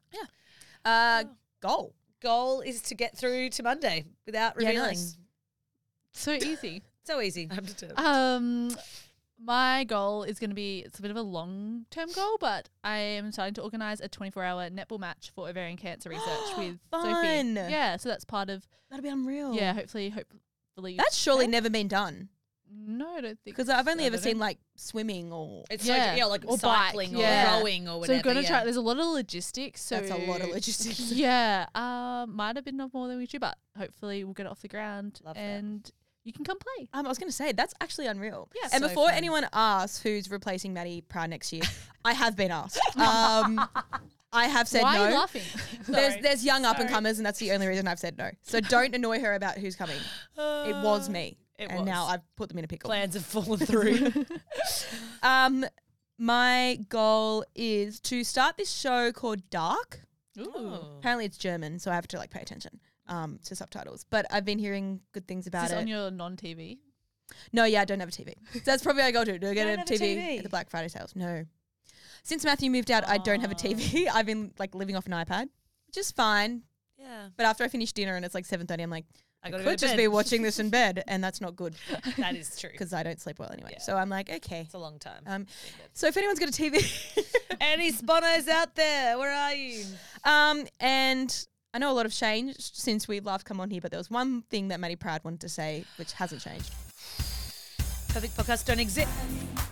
S3: goal.
S4: Goal is to get through to Monday without revealing.
S3: nice.
S5: So easy.
S4: So easy. I'm determined.
S5: My goal is going to be, it's a bit of a long-term goal, but I am starting to organise a 24-hour netball match for ovarian cancer research with
S3: Fun.
S5: Sophie. Yeah, so that's part of,
S3: That'll be unreal.
S5: hopefully.
S3: That's surely never been done.
S5: No, I don't think.
S3: Because I've only
S4: I
S3: ever
S4: don't
S3: seen like swimming or.
S4: It's
S5: Yeah.
S4: so, yeah, like
S5: Or
S4: cycling
S5: bike,
S4: or
S5: yeah.
S4: rowing or
S5: So
S4: whatever.
S5: we're gonna
S4: yeah.
S5: try. There's a lot of logistics. So
S3: That's a lot of logistics.
S5: Yeah, might have been more than we should, but hopefully we'll get it off the ground
S4: Love that.
S5: and you can come play.
S3: I was going to say, that's actually unreal.
S5: Yeah.
S3: And
S4: So
S3: before
S4: fun.
S3: anyone asks who's replacing Maddie Proud next year, I have been asked. I have said
S5: Why
S3: no.
S5: are you laughing?
S3: There's young up and comers, and that's the only reason I've said no. So don't annoy her about who's coming. It was me,
S4: It
S3: and
S4: was.
S3: now I've put them in a pickle.
S4: Plans have fallen through.
S3: My goal is to start this show called Dark.
S5: Ooh.
S3: Apparently, it's German, so I have to like pay attention to subtitles. But I've been hearing good things
S5: Is
S3: about
S5: this
S3: it.
S5: on your non-TV?
S3: No, yeah, I don't have a TV. So that's probably what I go to. Do I get
S4: Don't
S3: a
S4: have a
S3: TV,
S4: TV?
S3: at the Black Friday sales? No. Since Matthew moved out, I don't have a TV. I've been like living off an iPad, which is fine.
S4: Yeah.
S3: But after I finish dinner and it's like 7:30, I'm like,
S4: I
S3: I
S4: gotta
S3: could
S4: go to
S3: just
S4: bed.
S3: be watching this in bed, and that's not good
S4: That is true.
S3: because I don't sleep well anyway.
S4: Yeah.
S3: So I'm like, okay.
S4: It's a long time.
S3: So if anyone's got a TV,
S4: Any Sponos out there? Where are you?
S3: and I know a lot have changed since we last come on here, but there was one thing that Maddie Proud wanted to say, which hasn't changed.
S4: Perfect podcasts don't exist.